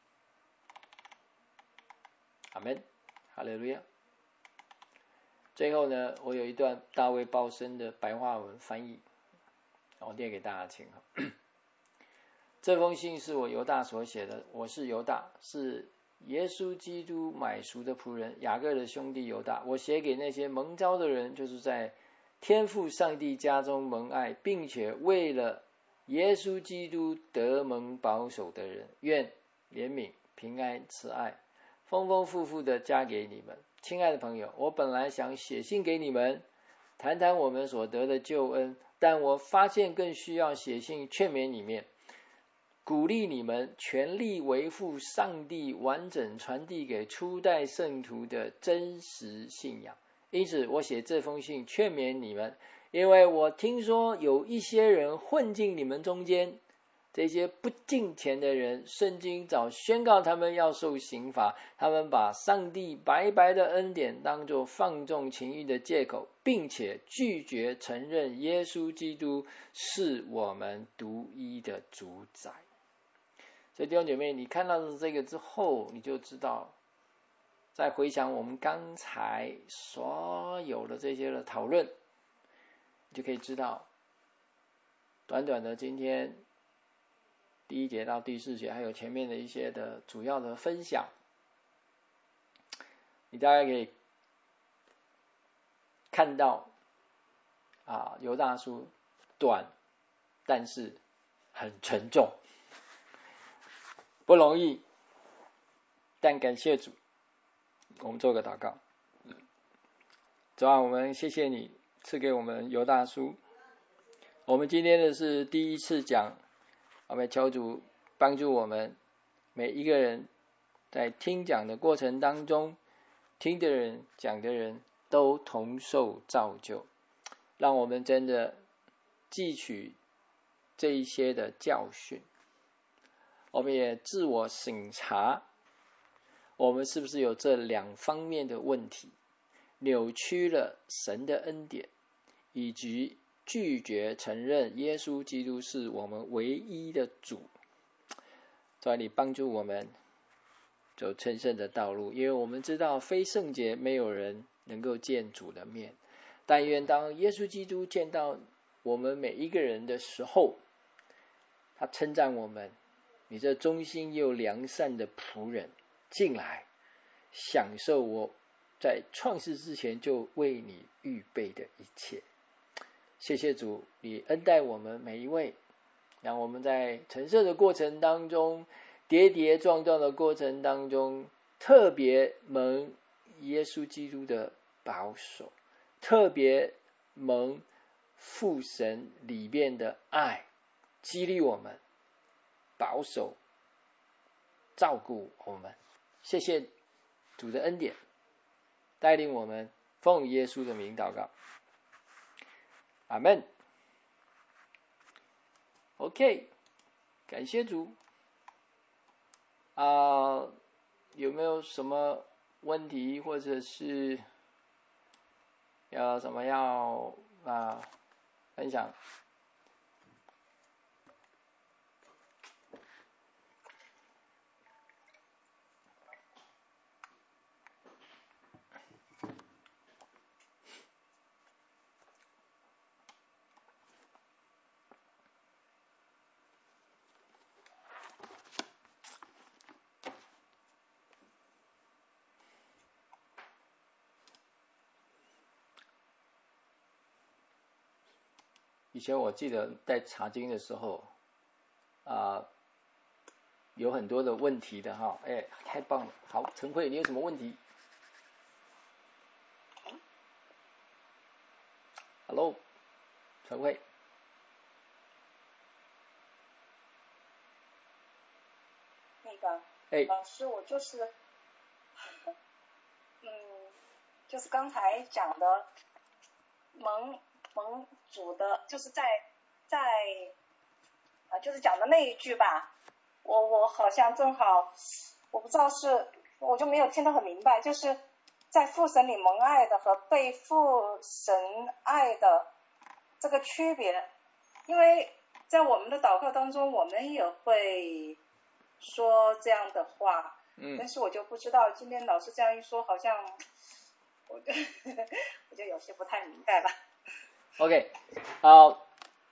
阿们，哈利路亚。最后呢，我有一段大卫鲍森的白话文翻译，我念给大家听。这封信是我犹大所写的，我是犹大，是耶稣基督买赎的仆人，雅各的兄弟犹大。我写给那些蒙召的人，就是在天父上帝家中蒙爱，并且为了耶稣基督得蒙保守的人，愿怜悯、平安、慈爱丰丰富富的加给你们。亲爱的朋友，我本来想写信给你们，谈谈我们所得的救恩，但我发现更需要写信劝勉你们，鼓励你们全力维护上帝完整传递给初代圣徒的真实信仰。因此我写这封信劝勉你们，因为我听说有一些人混进你们中间，这些不敬虔的人，圣经早宣告他们要受刑罚，他们把上帝白白的恩典当作放纵情欲的借口，并且拒绝承认耶稣基督是我们独一的主宰。所以弟兄姐妹，你看到这个之后，你就知道，再回想我们刚才所有的这些的讨论，你就可以知道，短短的今天第一节到第四节，还有前面的一些的主要的分享，你大概可以看到犹大书短，但是很沉重，不容易，但感谢主。我们做个祷告。主啊，我们谢谢你赐给我们犹大书。我们今天的是第一次讲，我们求主帮助我们每一个人在听讲的过程当中，听的人讲的人都同受造就，让我们真的汲取这一些的教训。我们也自我审查，我们是不是有这两方面的问题，扭曲了神的恩典，以及拒绝承认耶稣基督是我们唯一的主。主啊，你帮助我们走成圣的道路，因为我们知道非圣洁没有人能够见主的面。但愿当耶稣基督见到我们每一个人的时候，他称赞我们，你这忠心又良善的仆人，进来享受我在创世之前就为你预备的一切。谢谢主，你恩待我们每一位，让我们在成圣的过程当中，跌跌撞撞的过程当中，特别蒙耶稣基督的保守，特别蒙父神里面的爱激励我们，保守照顾我们。谢谢主的恩典带领我们，奉耶稣的名祷告，阿们。OK， 感谢主。有没有什么问题，或者是什么要分享？以前我记得在查经的时候有很多的问题的哈，太棒了。好，陈慧，你有什么问题 ？Hello， 陈慧。 老师，我就是就是刚才讲的盟主的，就是就是讲的那一句吧，我好像正好，我不知道我就没有听得很明白，就是在父神里蒙爱的和被父神爱的这个区别，因为在我们的祷告当中，我们也会说这样的话，但是我就不知道今天老师这样一说，好像我就有些不太明白了。 OK， 好，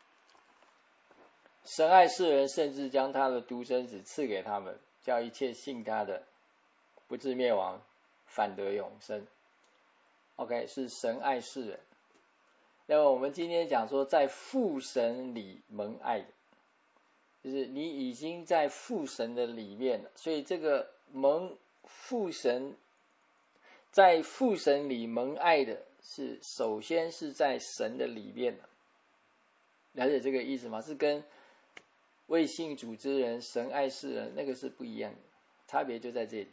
神爱世人，甚至将他的独生子赐给他们，叫一切信他的不至灭亡，反得永生。OK， 是神爱世人。那么我们今天讲说，在父神里蒙爱的，就是你已经在父神的里面了，所以这个蒙父神，在父神里蒙爱的，是首先是在神的里面的，了解这个意思吗？是跟为信主之人神爱世人那个是不一样的，差别就在这里。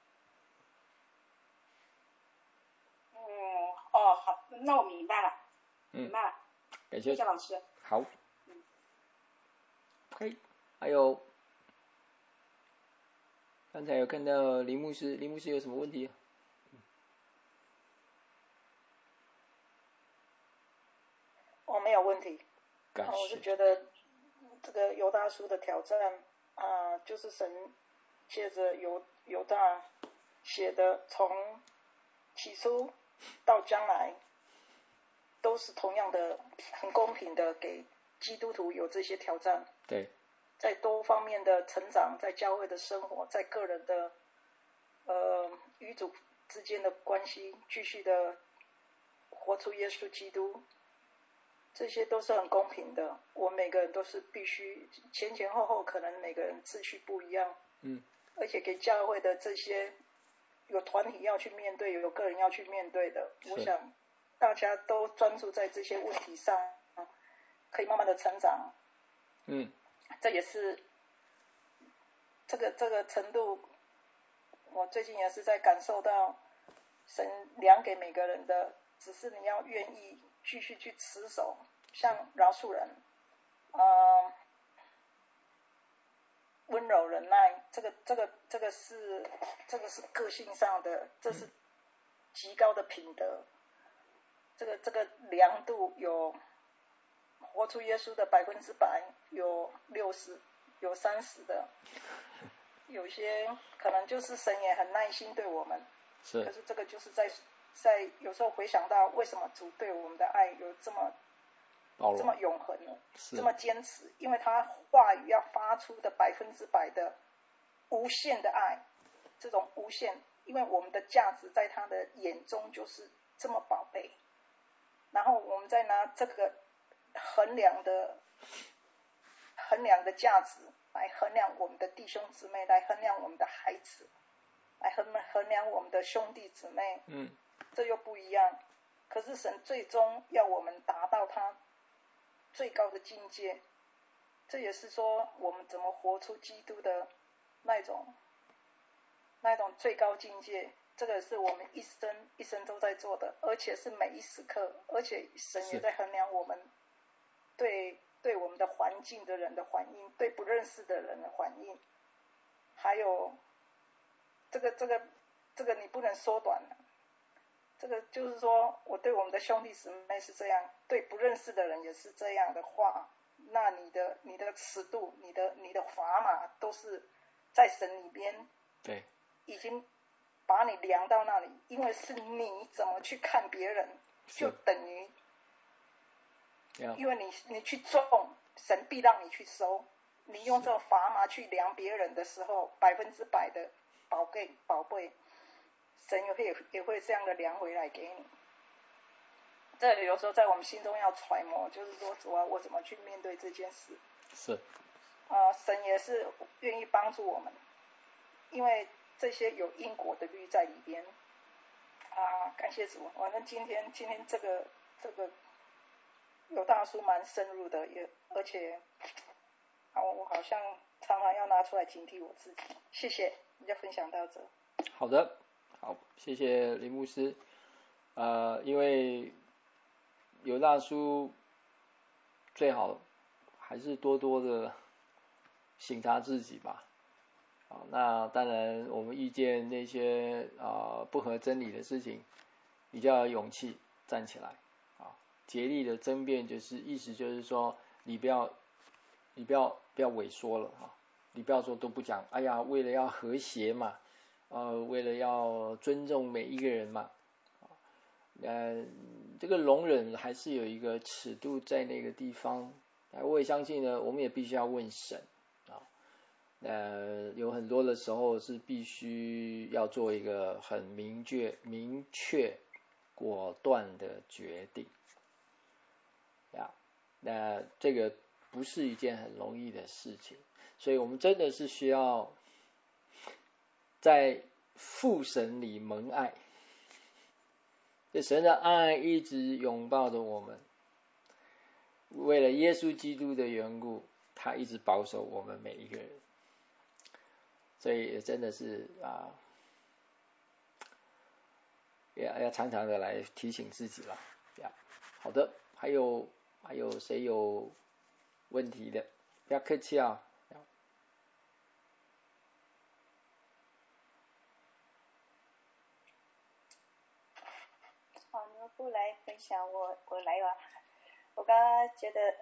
好，那我明白了，明白了，谢谢老师。 好，OK， 还有刚才有看到林牧师有什么问题？ 没有问题。我是觉得这个犹大书的挑战就是神借着犹大写的，从起初到将来都是同样的很公平的，给基督徒有这些挑战。 对， 在多方面的成长，在教会的生活，在个人的与主之间的关系，继续的活出耶稣基督，这些都是很公平的。我们每个人都是必须前后可能每个人秩序不一样，而且给教会的这些有团体要去面对，有个人要去面对的，我想大家都专注在这些问题上，可以慢慢的成长。这也是这个程度，我最近也是在感受到神量给每个人的，只是你要愿意继续去持守，像饶恕人，温柔忍耐，这个是个性上的，这是极高的品德。这个量度有活出耶稣的100%，有60%，有30%的，有些可能就是神也很耐心对我们，可是这个就是在有时候回想到为什么主对我们的爱有这么永恒，这么坚持，因为他话语要发出的100%的无限的爱，这种无限，因为我们的价值在他的眼中就是这么宝贝，然后我们再拿这个衡量的价值来衡量我们的弟兄姊妹，来衡量我们的孩子，来衡量我们的兄弟姊妹，这又不一样。可是神最终要我们达到他最高的境界，这也是说我们怎么活出基督的那种最高境界，这个是我们一生都在做的，而且是每一时刻，而且神也在衡量我们对我们的环境的人的反应，对不认识的人的反应，还有这个你不能缩短了。这个就是说，我对我们的兄弟姊妹是这样，对不认识的人也是这样的话，那你的尺度，你的砝码都是在神里边， 对， 已经把你量到那里，因为是你怎么去看别人，就等于，因为你去种，神必让你去收。你用这个砝码去量别人的时候，100%的宝贝。神也会这样的量回来给你。这有时候在我们心中要揣摩，就是说主啊，我怎么去面对这件事？ 是。 神也是愿意帮助我们，因为这些有因果的律在里边。感谢主。反正今天这个有大书蛮深入的，而且我好像常常要拿出来警惕我自己。谢谢，你就分享到这。 好的。好，谢谢林牧师。 因为犹大叔最好还是多多的省察自己吧。那当然，我们遇见那些不合真理的事情，你就要有勇气站起来，竭力的争辩，意思就是说，你不要萎缩了啊，你不要说都不讲，哎呀，为了要和谐嘛，为了要尊重每一个人嘛，这个容忍还是有一个尺度在那个地方。我也相信呢，我们也必须要问神。有很多的时候是必须要做一个很明确、果断的决定，那这个不是一件很容易的事情，所以我们真的是需要在父神里蒙爱，这神的爱一直拥抱着我们，为了耶稣基督的缘故，他一直保守我们每一个人。所以真的是要常常的来提醒自己了。好的，还有谁有问题的？不要客气啊。 好，你们不来分享，我来吧。我刚刚觉得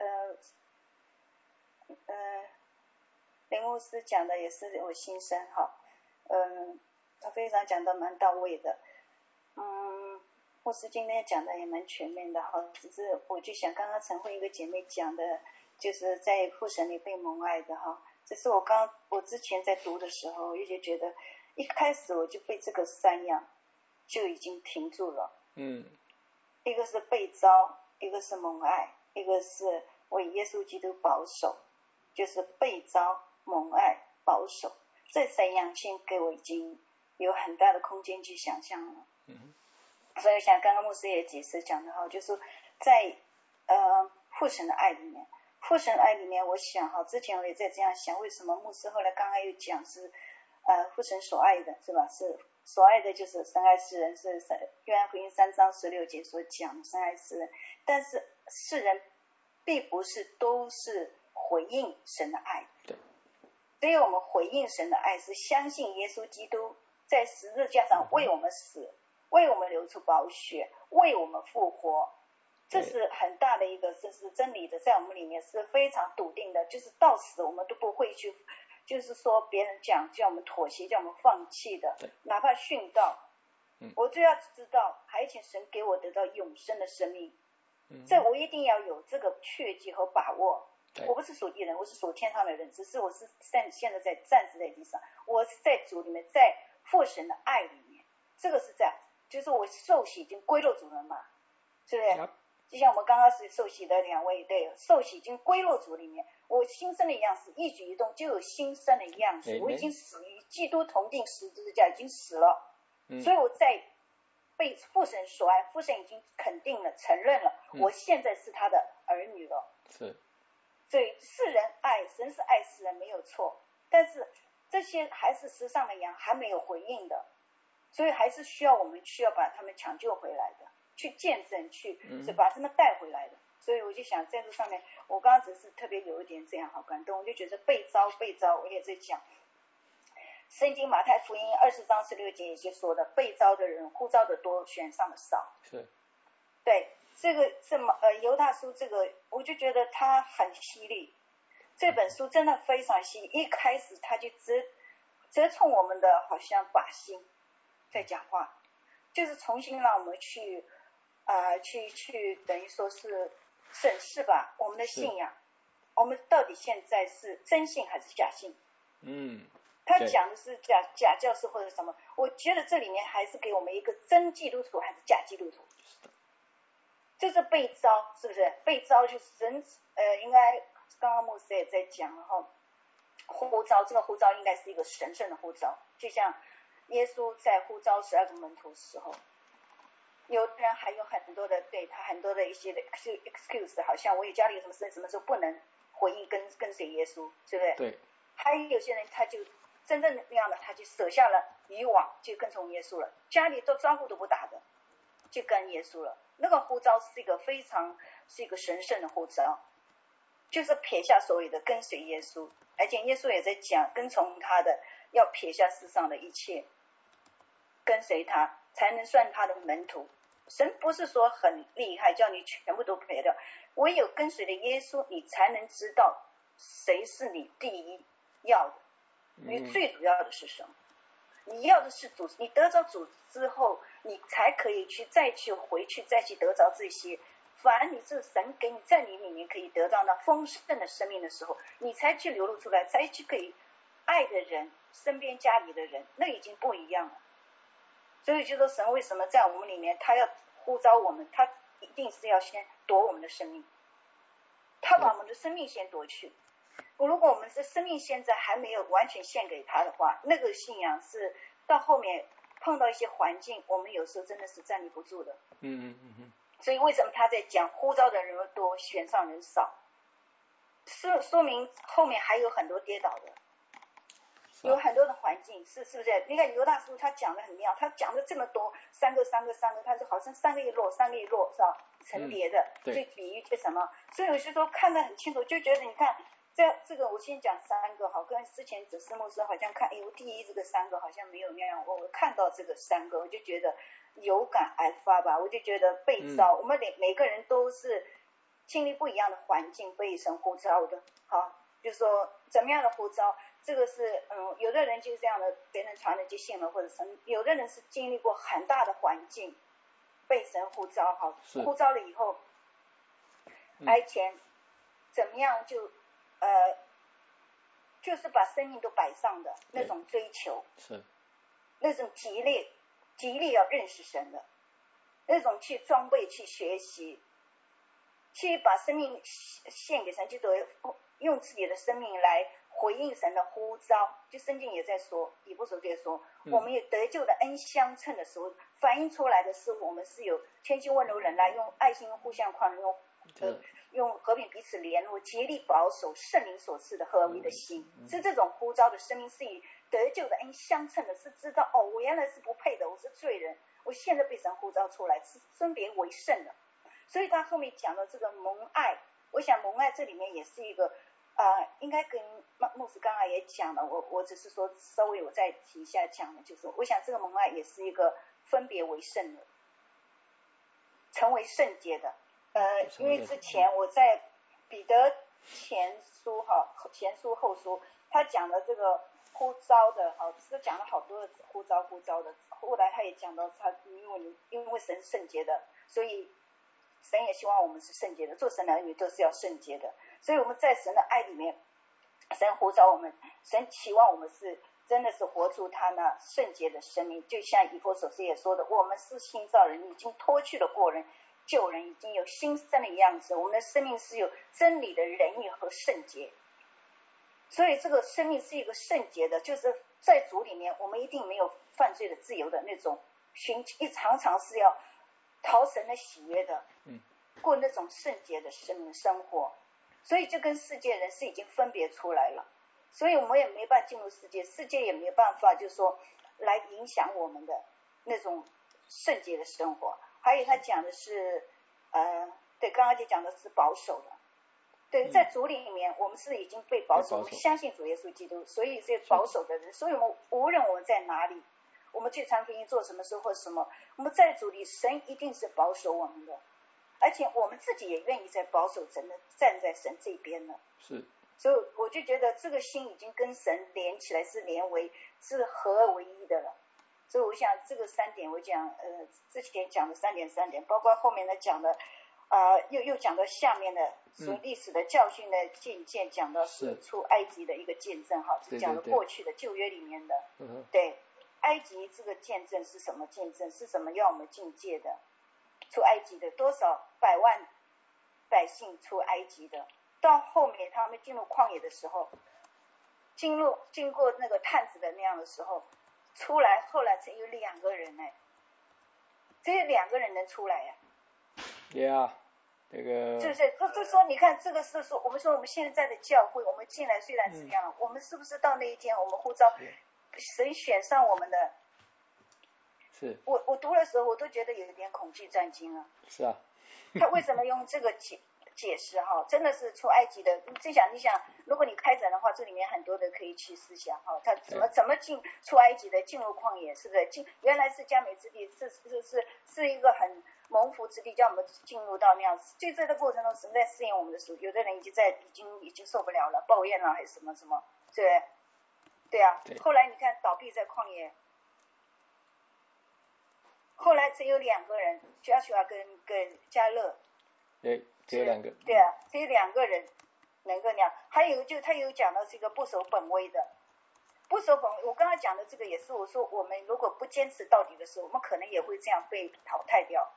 林牧师讲的也是我心声哈，他非常讲的蛮到位的，牧师今天讲的也蛮全面的哈，只是我就想刚刚陈慧一个姐妹讲的，就是在父神里被蒙爱的哈，只是我之前在读的时候，我就觉得一开始我就被这个3样就已经停住了，一个是被召，一个是蒙爱，一个是为耶稣基督保守，就是被召、蒙爱、保守，这3样先给我已经有很大的空间去想象了。所以像刚刚牧师也解释讲的哈，就是在父神的爱里面，父神的爱里面，我想哈，之前我也在这样想，为什么牧师后来刚刚又讲是父神所爱的是吧？是所爱的就是神爱世人，是约翰福音3章16节所讲的神爱世人，但是世人并不是都是回应神的爱， 对， 所以我们回应神的爱是相信耶稣基督在十字架上为我们死，为我们流出宝血，为我们复活，这是很大的一个，这是真理的，在我们里面是非常笃定的，就是到死我们都不会去，就是说别人讲叫我们妥协，叫我们放弃的，哪怕殉道，我就要知道，还请神给我得到永生的生命，这我一定要有这个确据和把握。我不是属地人，我是属天上的人，只是我是现在在暂时在地上，我是在主里面，在父神的爱里面，这个是这样，就是我受洗已经归入主了嘛，是不是？就像我们刚刚是受洗的2位，对，受洗已经归入主里面，我新生的样式，一举一动就有新生的样式，我已经死于基督同定十字架，已经死了，所以我在被父神所爱，父神已经肯定了、承认了，我现在是他的儿女了。 是， 所以世人爱，神是爱世人没有错，但是这些还是世上的羊还没有回应的，所以还是我们需要把他们抢救回来的，去见证，是把他们带回来的。所以我就想在这上面，我刚刚只是特别有一点这样好感动，我就觉得被召，我也在讲圣经马太福音20章16节也就说的，被召的人呼召的多，选上的少。 是， 对，这个是犹大书，这个我就觉得他很犀利，这本书真的非常犀利，一开始他就直冲我们的好像靶心在讲话，就是重新让我们去等于说是审视吧我们的信仰，我们到底现在是真信还是假信？他讲的是假教师或者什么，我觉得这里面还是给我们一个真基督徒还是假基督徒，就是被召，是不是？被召就是神，应该刚刚牧师也在讲，然后呼召，这个呼召应该是一个神圣的呼召，就像耶稣在呼召12个门徒的时候，有的人还有很多的对他很多的一些的 excuse， 好像我有家里有什么事，什么时候不能回应跟随耶稣，是不是？ 对。 还有些人他就真正那样的，他就舍下了以往就跟从耶稣了，家里都招呼都不打的， 去跟耶稣了。那个呼召是一个神圣的呼召，就是撇下所有的跟随耶稣，而且耶稣也在讲，跟从他的要撇下世上的一切，跟随他才能算他的门徒。神不是说很厉害，叫你全部都撇掉，唯有跟随了耶稣，你才能知道谁是你第一要的，你最主要的是什么？你要的是主，你得着主之后，你才可以再去回去再去得着这些。反而你是神给你在你里面可以得到那丰盛的生命的时候，你才去流露出来，才去可以爱的人，身边家里的人，那已经不一样了。所以就说神为什么在我们里面，他要呼召我们，他一定是要先夺我们的生命，他把我们的生命先夺去。如果我们的生命现在还没有完全献给他的话，那个信仰是到后面碰到一些环境，我们有时候真的是站立不住的。所以为什么他在讲呼召的人多，选上人少，说明后面还有很多跌倒的，有很多的环境，是不是？你看犹大书他讲的很妙，他讲的这么多，三个，他就好像三个一摞，是吧？层叠的，所以比喻是什么？所以有些时候看得很清楚，就觉得你看这个我先讲三个好，跟之前指示牧师好像看，我第一这个三个好像没有那样，我看到这个三个，我就觉得有感而发吧，我就觉得被召，我们每个人都是经历不一样的环境被神呼召的，好，就是说怎么样的呼召，这个是有的人就是这样的，别人传了就信了，或者有的人是经历过很大的环境被神呼召，好，呼召了以后，而且怎么样就是把生命都摆上的那种追求， 是那种极力要认识神的那种去装备去学习，去把生命献给神，就等于用自己的生命来回应神的呼召。就圣经也在说，以弗所书也说，我们有得救的恩相称的时候，反映出来的是我们是有谦虚温柔忍耐，用爱心互相宽容，用和平彼此联络，竭力保守圣灵所赐的合一的心，是这种呼召的生命是以得救的恩相称的，是知道我原来是不配的，我是罪人，我现在被神呼召出来，是分别为圣的。所以他后面讲的这个蒙爱，我想蒙爱这里面也是一个应该跟牧师刚刚也讲了，我只是说稍微我再提一下讲的，就是我想这个蒙爱也是一个分别为圣的，成为圣洁的。因为之前我在彼得前书后书，他讲的这个呼召的，是讲了好多呼召的。后来他也讲到他因为神圣洁的，所以神也希望我们是圣洁的，做神的儿女都是要圣洁的。所以我们在神的爱里面，神呼召我们，神期望我们是真的是活出他那圣洁的生命。就像以弗所书也说的，我们是新造人，已经脱去了过人旧人，已经有新生的样子，我们的生命是有真理的仁义和圣洁。所以这个生命是一个圣洁的，就是在主里面我们一定没有犯罪的自由的那种常是要讨神的喜悦的，过那种圣洁的生活。所以就跟世界人是已经分别出来了，所以我们也没办法进入世界，世界也没办法就是说来影响我们的那种圣洁的生活。还有他讲的是对，刚刚就讲的是保守的，对，在主里面我们是已经被保守，我们相信主耶稣基督，所以是保守的人。所以我们无论我们在哪里，我们去传福音做什么事或什么，我们在主里神一定是保守我们的，而且我们自己也愿意在保守神的，站在神这边了。 是， 所以我就觉得这个心已经跟神连起来，是是合而为一的了。所以我想这个三点，我讲之前讲的三点，包括后面的讲的又讲到下面的属于历史的教训的见证，讲到是出埃及的一个见证，是讲的过去的旧约里面的。对，埃及这个见证是什么见证？是什么要我们境界的？出埃及的多少百万百姓出埃及的，到后面他们进入旷野的时候，经过那个探子的那样的时候，出来后来才有2个人只有2个人能出来呀。 Yeah， 这个就是说你看这个是说我们现在的教会，我们进来虽然这样，我们是不是到那一天我们呼召神选上我们的， 是。 我读的时候，我都觉得有点恐惧战惊了。 是啊。 他为什么用这个解释哈？真的是出埃及的。你想，如果你开展的话，这里面很多的可以去思想哈。他怎么出埃及的，进入旷野，是不是？原来是迦美之地，是一个很蒙福之地，叫我们进入到那样子。就在这过程中，神在试验我们的时候，有的人已经受不了了，抱怨了还是什么，对不对？对啊。后来你看倒闭在旷野，后来只有2个人，Joshua 跟加勒。 对，只有2个。 对啊，只有2个人能够那样。还有他有讲到这个不守本位的，不守本位。我刚才讲的这个也是，我说我们如果不坚持到底的时候，我们可能也会这样被淘汰掉，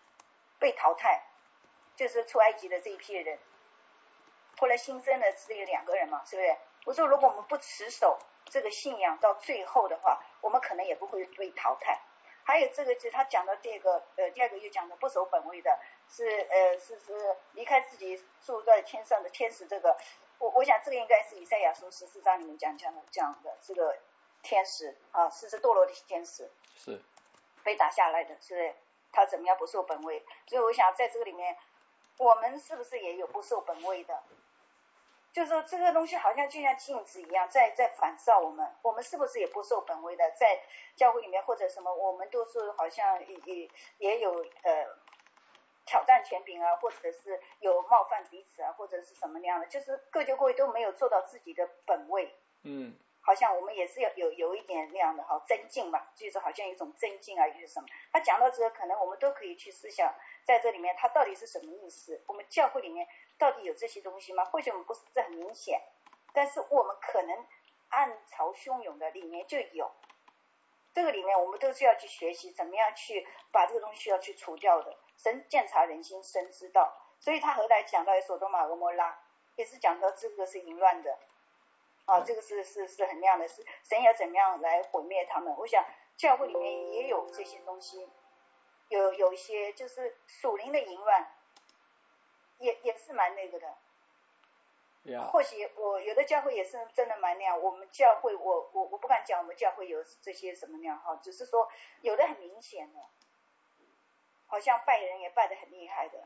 就是出埃及的这一批人。后来新生的只有2个人嘛，是不是？我说如果我们不持守这个信仰到最后的话，我们可能也不会被淘汰。还有这个就是他讲到第二个又讲的不守本位的是离开自己住在天上的天使。这个我想这个应该是以赛亚书14章里面讲的这个天使啊，是堕落的天使， 是被打下来的，是不是？他怎么样不守本位？所以我想在这个里面，我们是不是也有不守本位的？就是说这个东西好像就像镜子一样，在反照我们是不是也不守本位的，在教会里面或者什么，我们都是好像也有挑战权柄啊，或者是有冒犯彼此啊，或者是什么那样的，就是各就各位都没有做到自己的本位。好像我们也是有一点那样的哈，增进嘛，就是好像一种增进啊，就是什么。他讲到这个，可能我们都可以去思想，在这里面他到底是什么意思？我们教会里面到底有这些东西吗？或许我们不是很明显，但是我们可能暗潮汹涌的里面就有。这个里面我们都是要去学习，怎么样去把这个东西要去除掉的。神鉴察人心，神知道。所以他后来讲到索多玛俄摩拉，也是讲到这个是淫乱的。这个是很亮的，是神要怎么样来毁灭他们？我想教会里面也有这些东西，有一些就是属灵的淫乱，也是蛮那个的。或许我有的教会也是真的蛮那样。我们教会我不敢讲我们教会有这些什么那样哈，只是说有的很明显的，好像拜人也拜得很厉害的。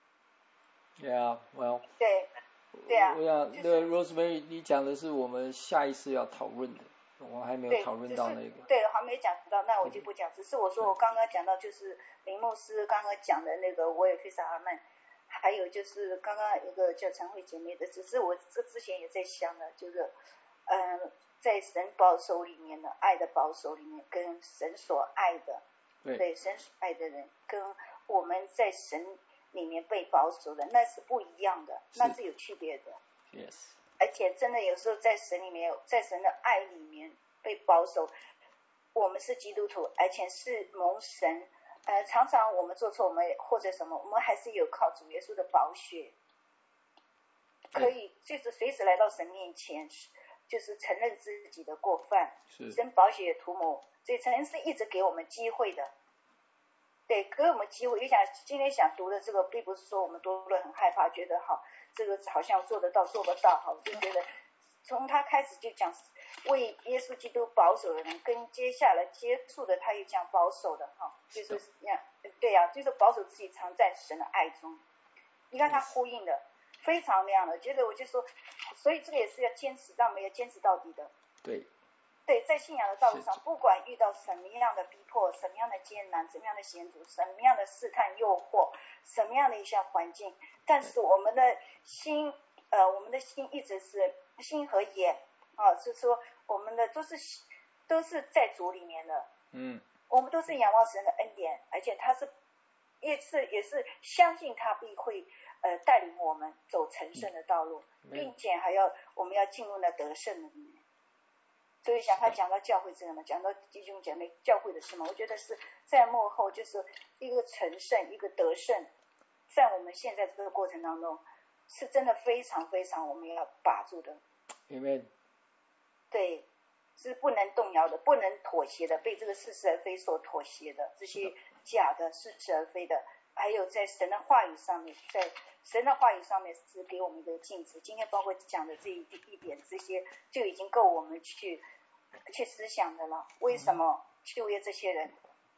well。 对啊， 我想那个 Rosemary 你讲的是我们下一次要讨论的，我还没有讨论到那个。 对，还没讲到，那我就不讲。只是我说我刚刚讲到就是林牧师刚刚讲的那个，我也非常阿们。还有就是刚刚一个叫陈慧姐妹的，只是我这之前也在想的，就是在神保守里面的爱的保守里面，跟神所爱的，对神所爱的人，跟我们在神里面被保守的，那是不一样的，那是有区别的。 Yes。 而且真的有时候在神里面，在神的爱里面被保守，我们是基督徒，而且是蒙神。常常我们做错，我们或者什么，我们还是有靠主耶稣的宝血，可以就是随时来到神面前，就是承认自己的过犯，神宝血涂抹，所以神是一直给我们机会的。对，给我们机会。今天想读的这个，并不是说我们读了很害怕，觉得好，这个好像做得到做不到，好，就觉得从他开始就讲为耶稣基督保守的人，跟接下来接触的他又讲保守的哈，就是对呀，就是保守自己常在神的爱中。你看他呼应的非常那样的，觉得我就说，所以这个也是要坚持，让我们要坚持到底的。对，在信仰的道路上，不管遇到什么样的逼迫，什么样的艰难，什么样的险阻，什么样的试探诱惑，什么样的一项环境，但是我们的心一直是心和眼是说我们的都是在主里面的。我们都是仰望神的恩典，而且他是也是相信他必会带领我们走成圣的道路，并且我们要进入那得胜的里面。所以他讲到教会这个嘛，讲到弟兄姐妹教会的事嘛，我觉得是在幕后就是一个成圣，一个得胜，在我们现在这个过程当中，是真的非常非常我们要把住的。 Amen。 对，是不能动摇的，不能妥协的，被这个似是而非所妥协的，这些假的似是而非的，还有在神的话语上面，在神的话语上面是给我们一个镜子。今天包括讲的这一点，这些就已经够我们去思想的了。为什么就业这些人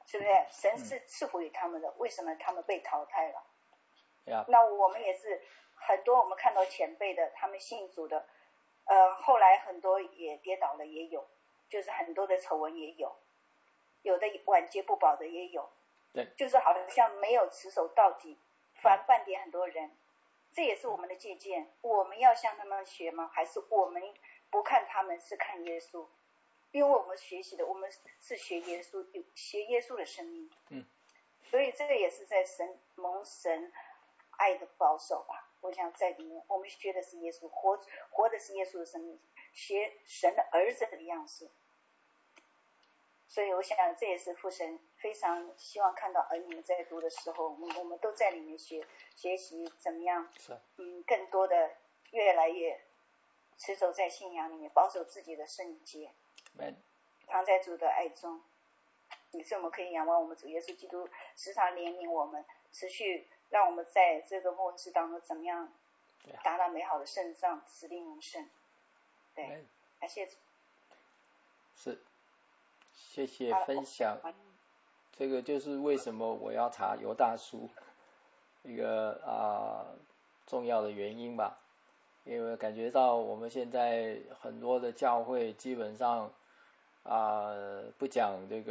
是不是？神是赐福于他们的，为什么他们被淘汰了？ 那我们也是很多，我们看到前辈的，他们信主的，后来很多也跌倒了，也有，就是很多的丑闻也有，有的晚节不保的也有， 对， 就是好像没有持守到底，反半点很多人，这也是我们的借鉴。我们要向他们学吗？还是我们不看他们，是看耶稣？因为我们学习的，我们是学耶稣，学耶稣的生命。所以这个也是在蒙神爱的保守吧。我想在里面，我们学的是耶稣，活的是耶稣的生命，学神的儿子的样式。所以我想这也是父神非常希望看到儿女们在读的时候，我们都在里面学习怎么样，更多的越来越持守在信仰里面，保守自己的圣洁，藏在主的爱中。也是我们可以仰望我们主耶稣基督时常怜悯我们，持续让我们在这个末世当中怎么样达到美好的圣仗，使令永生。对，感谢主。 是，谢谢分享。这个就是为什么我要查犹大书一个重要的原因吧。因为感觉到我们现在很多的教会基本上不讲这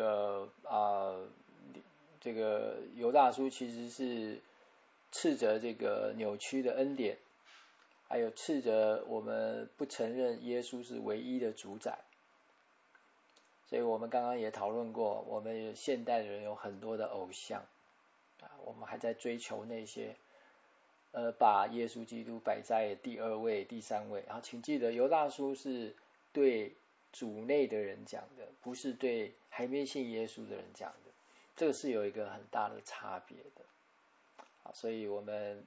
个犹大书，其实是斥责这个扭曲的恩典，还有斥责我们不承认耶稣是唯一的主宰。所以我们刚刚也讨论过，我们现代人有很多的偶像我们还在追求那些把耶稣基督摆在第二位、第三位。然后请记得，犹大书是对主内的人讲的，不是对还没信耶稣的人讲的，这个是有一个很大的差别的。所以我们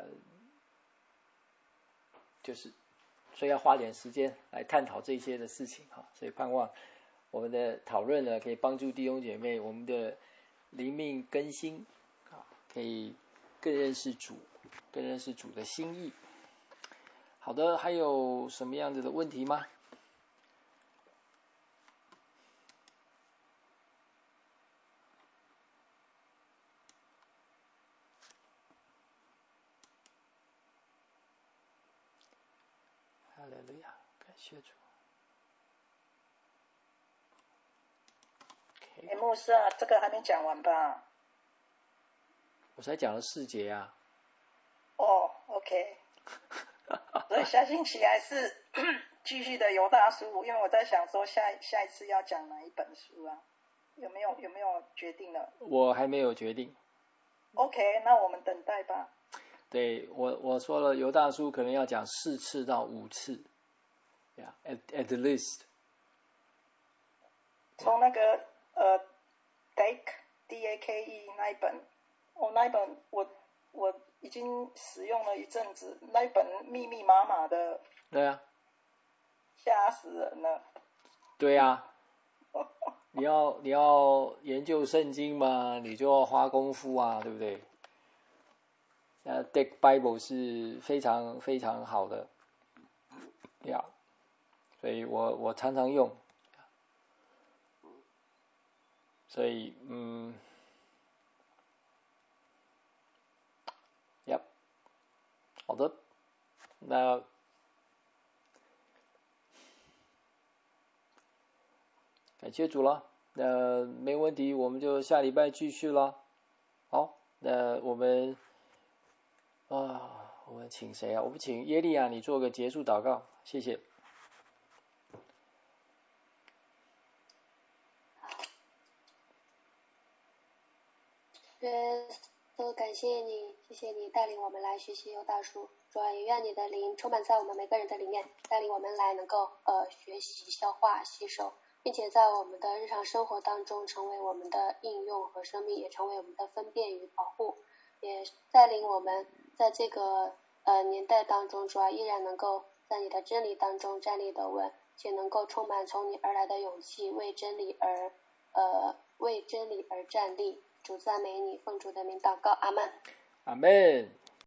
所以要花点时间来探讨这些的事情所以盼望我们的讨论呢，可以帮助弟兄姐妹我们的灵命更新可以更认识主，更认识主的心意。好的，还有什么样子的问题吗？哈利路亚，感谢主。 牧师啊，这个还没讲完吧？ 我才讲了4节啊。 OK 所以下星期还是继续的犹大书，因为我在想说下一次要讲哪一本书啊？有没有决定了？ 我还没有决定。 OK， 那我们等待吧。 对，我说了，犹大书可能要讲4次到5次 at least。 从那个DAKE 那一本，那一本我已经使用了一阵子，那一本密密麻麻的。 对啊， 吓死人了。 对啊，你要研究圣经嘛，你就要花功夫啊，对不对？Deck Bible 是非常非常好的所以我常常用，所以好的，那感谢主了，那没问题，我们就下礼拜继续了。好，那我们请谁啊？我们请耶利亚，你做个结束祷告，谢谢。 都感谢你，谢谢你带领我们来学习犹大书。主啊，也愿你的灵充满在我们每个人的里面，带领我们来能够学习、消化、吸收，并且在我们的日常生活当中成为我们的应用和生命，也成为我们的分辨与保护，也带领我们在这个年代当中，主啊，依然能够在你的真理当中站立得稳，且能够充满从你而来的勇气，为真理而站立。主赞美你，奉主的名祷告，阿们。 阿们。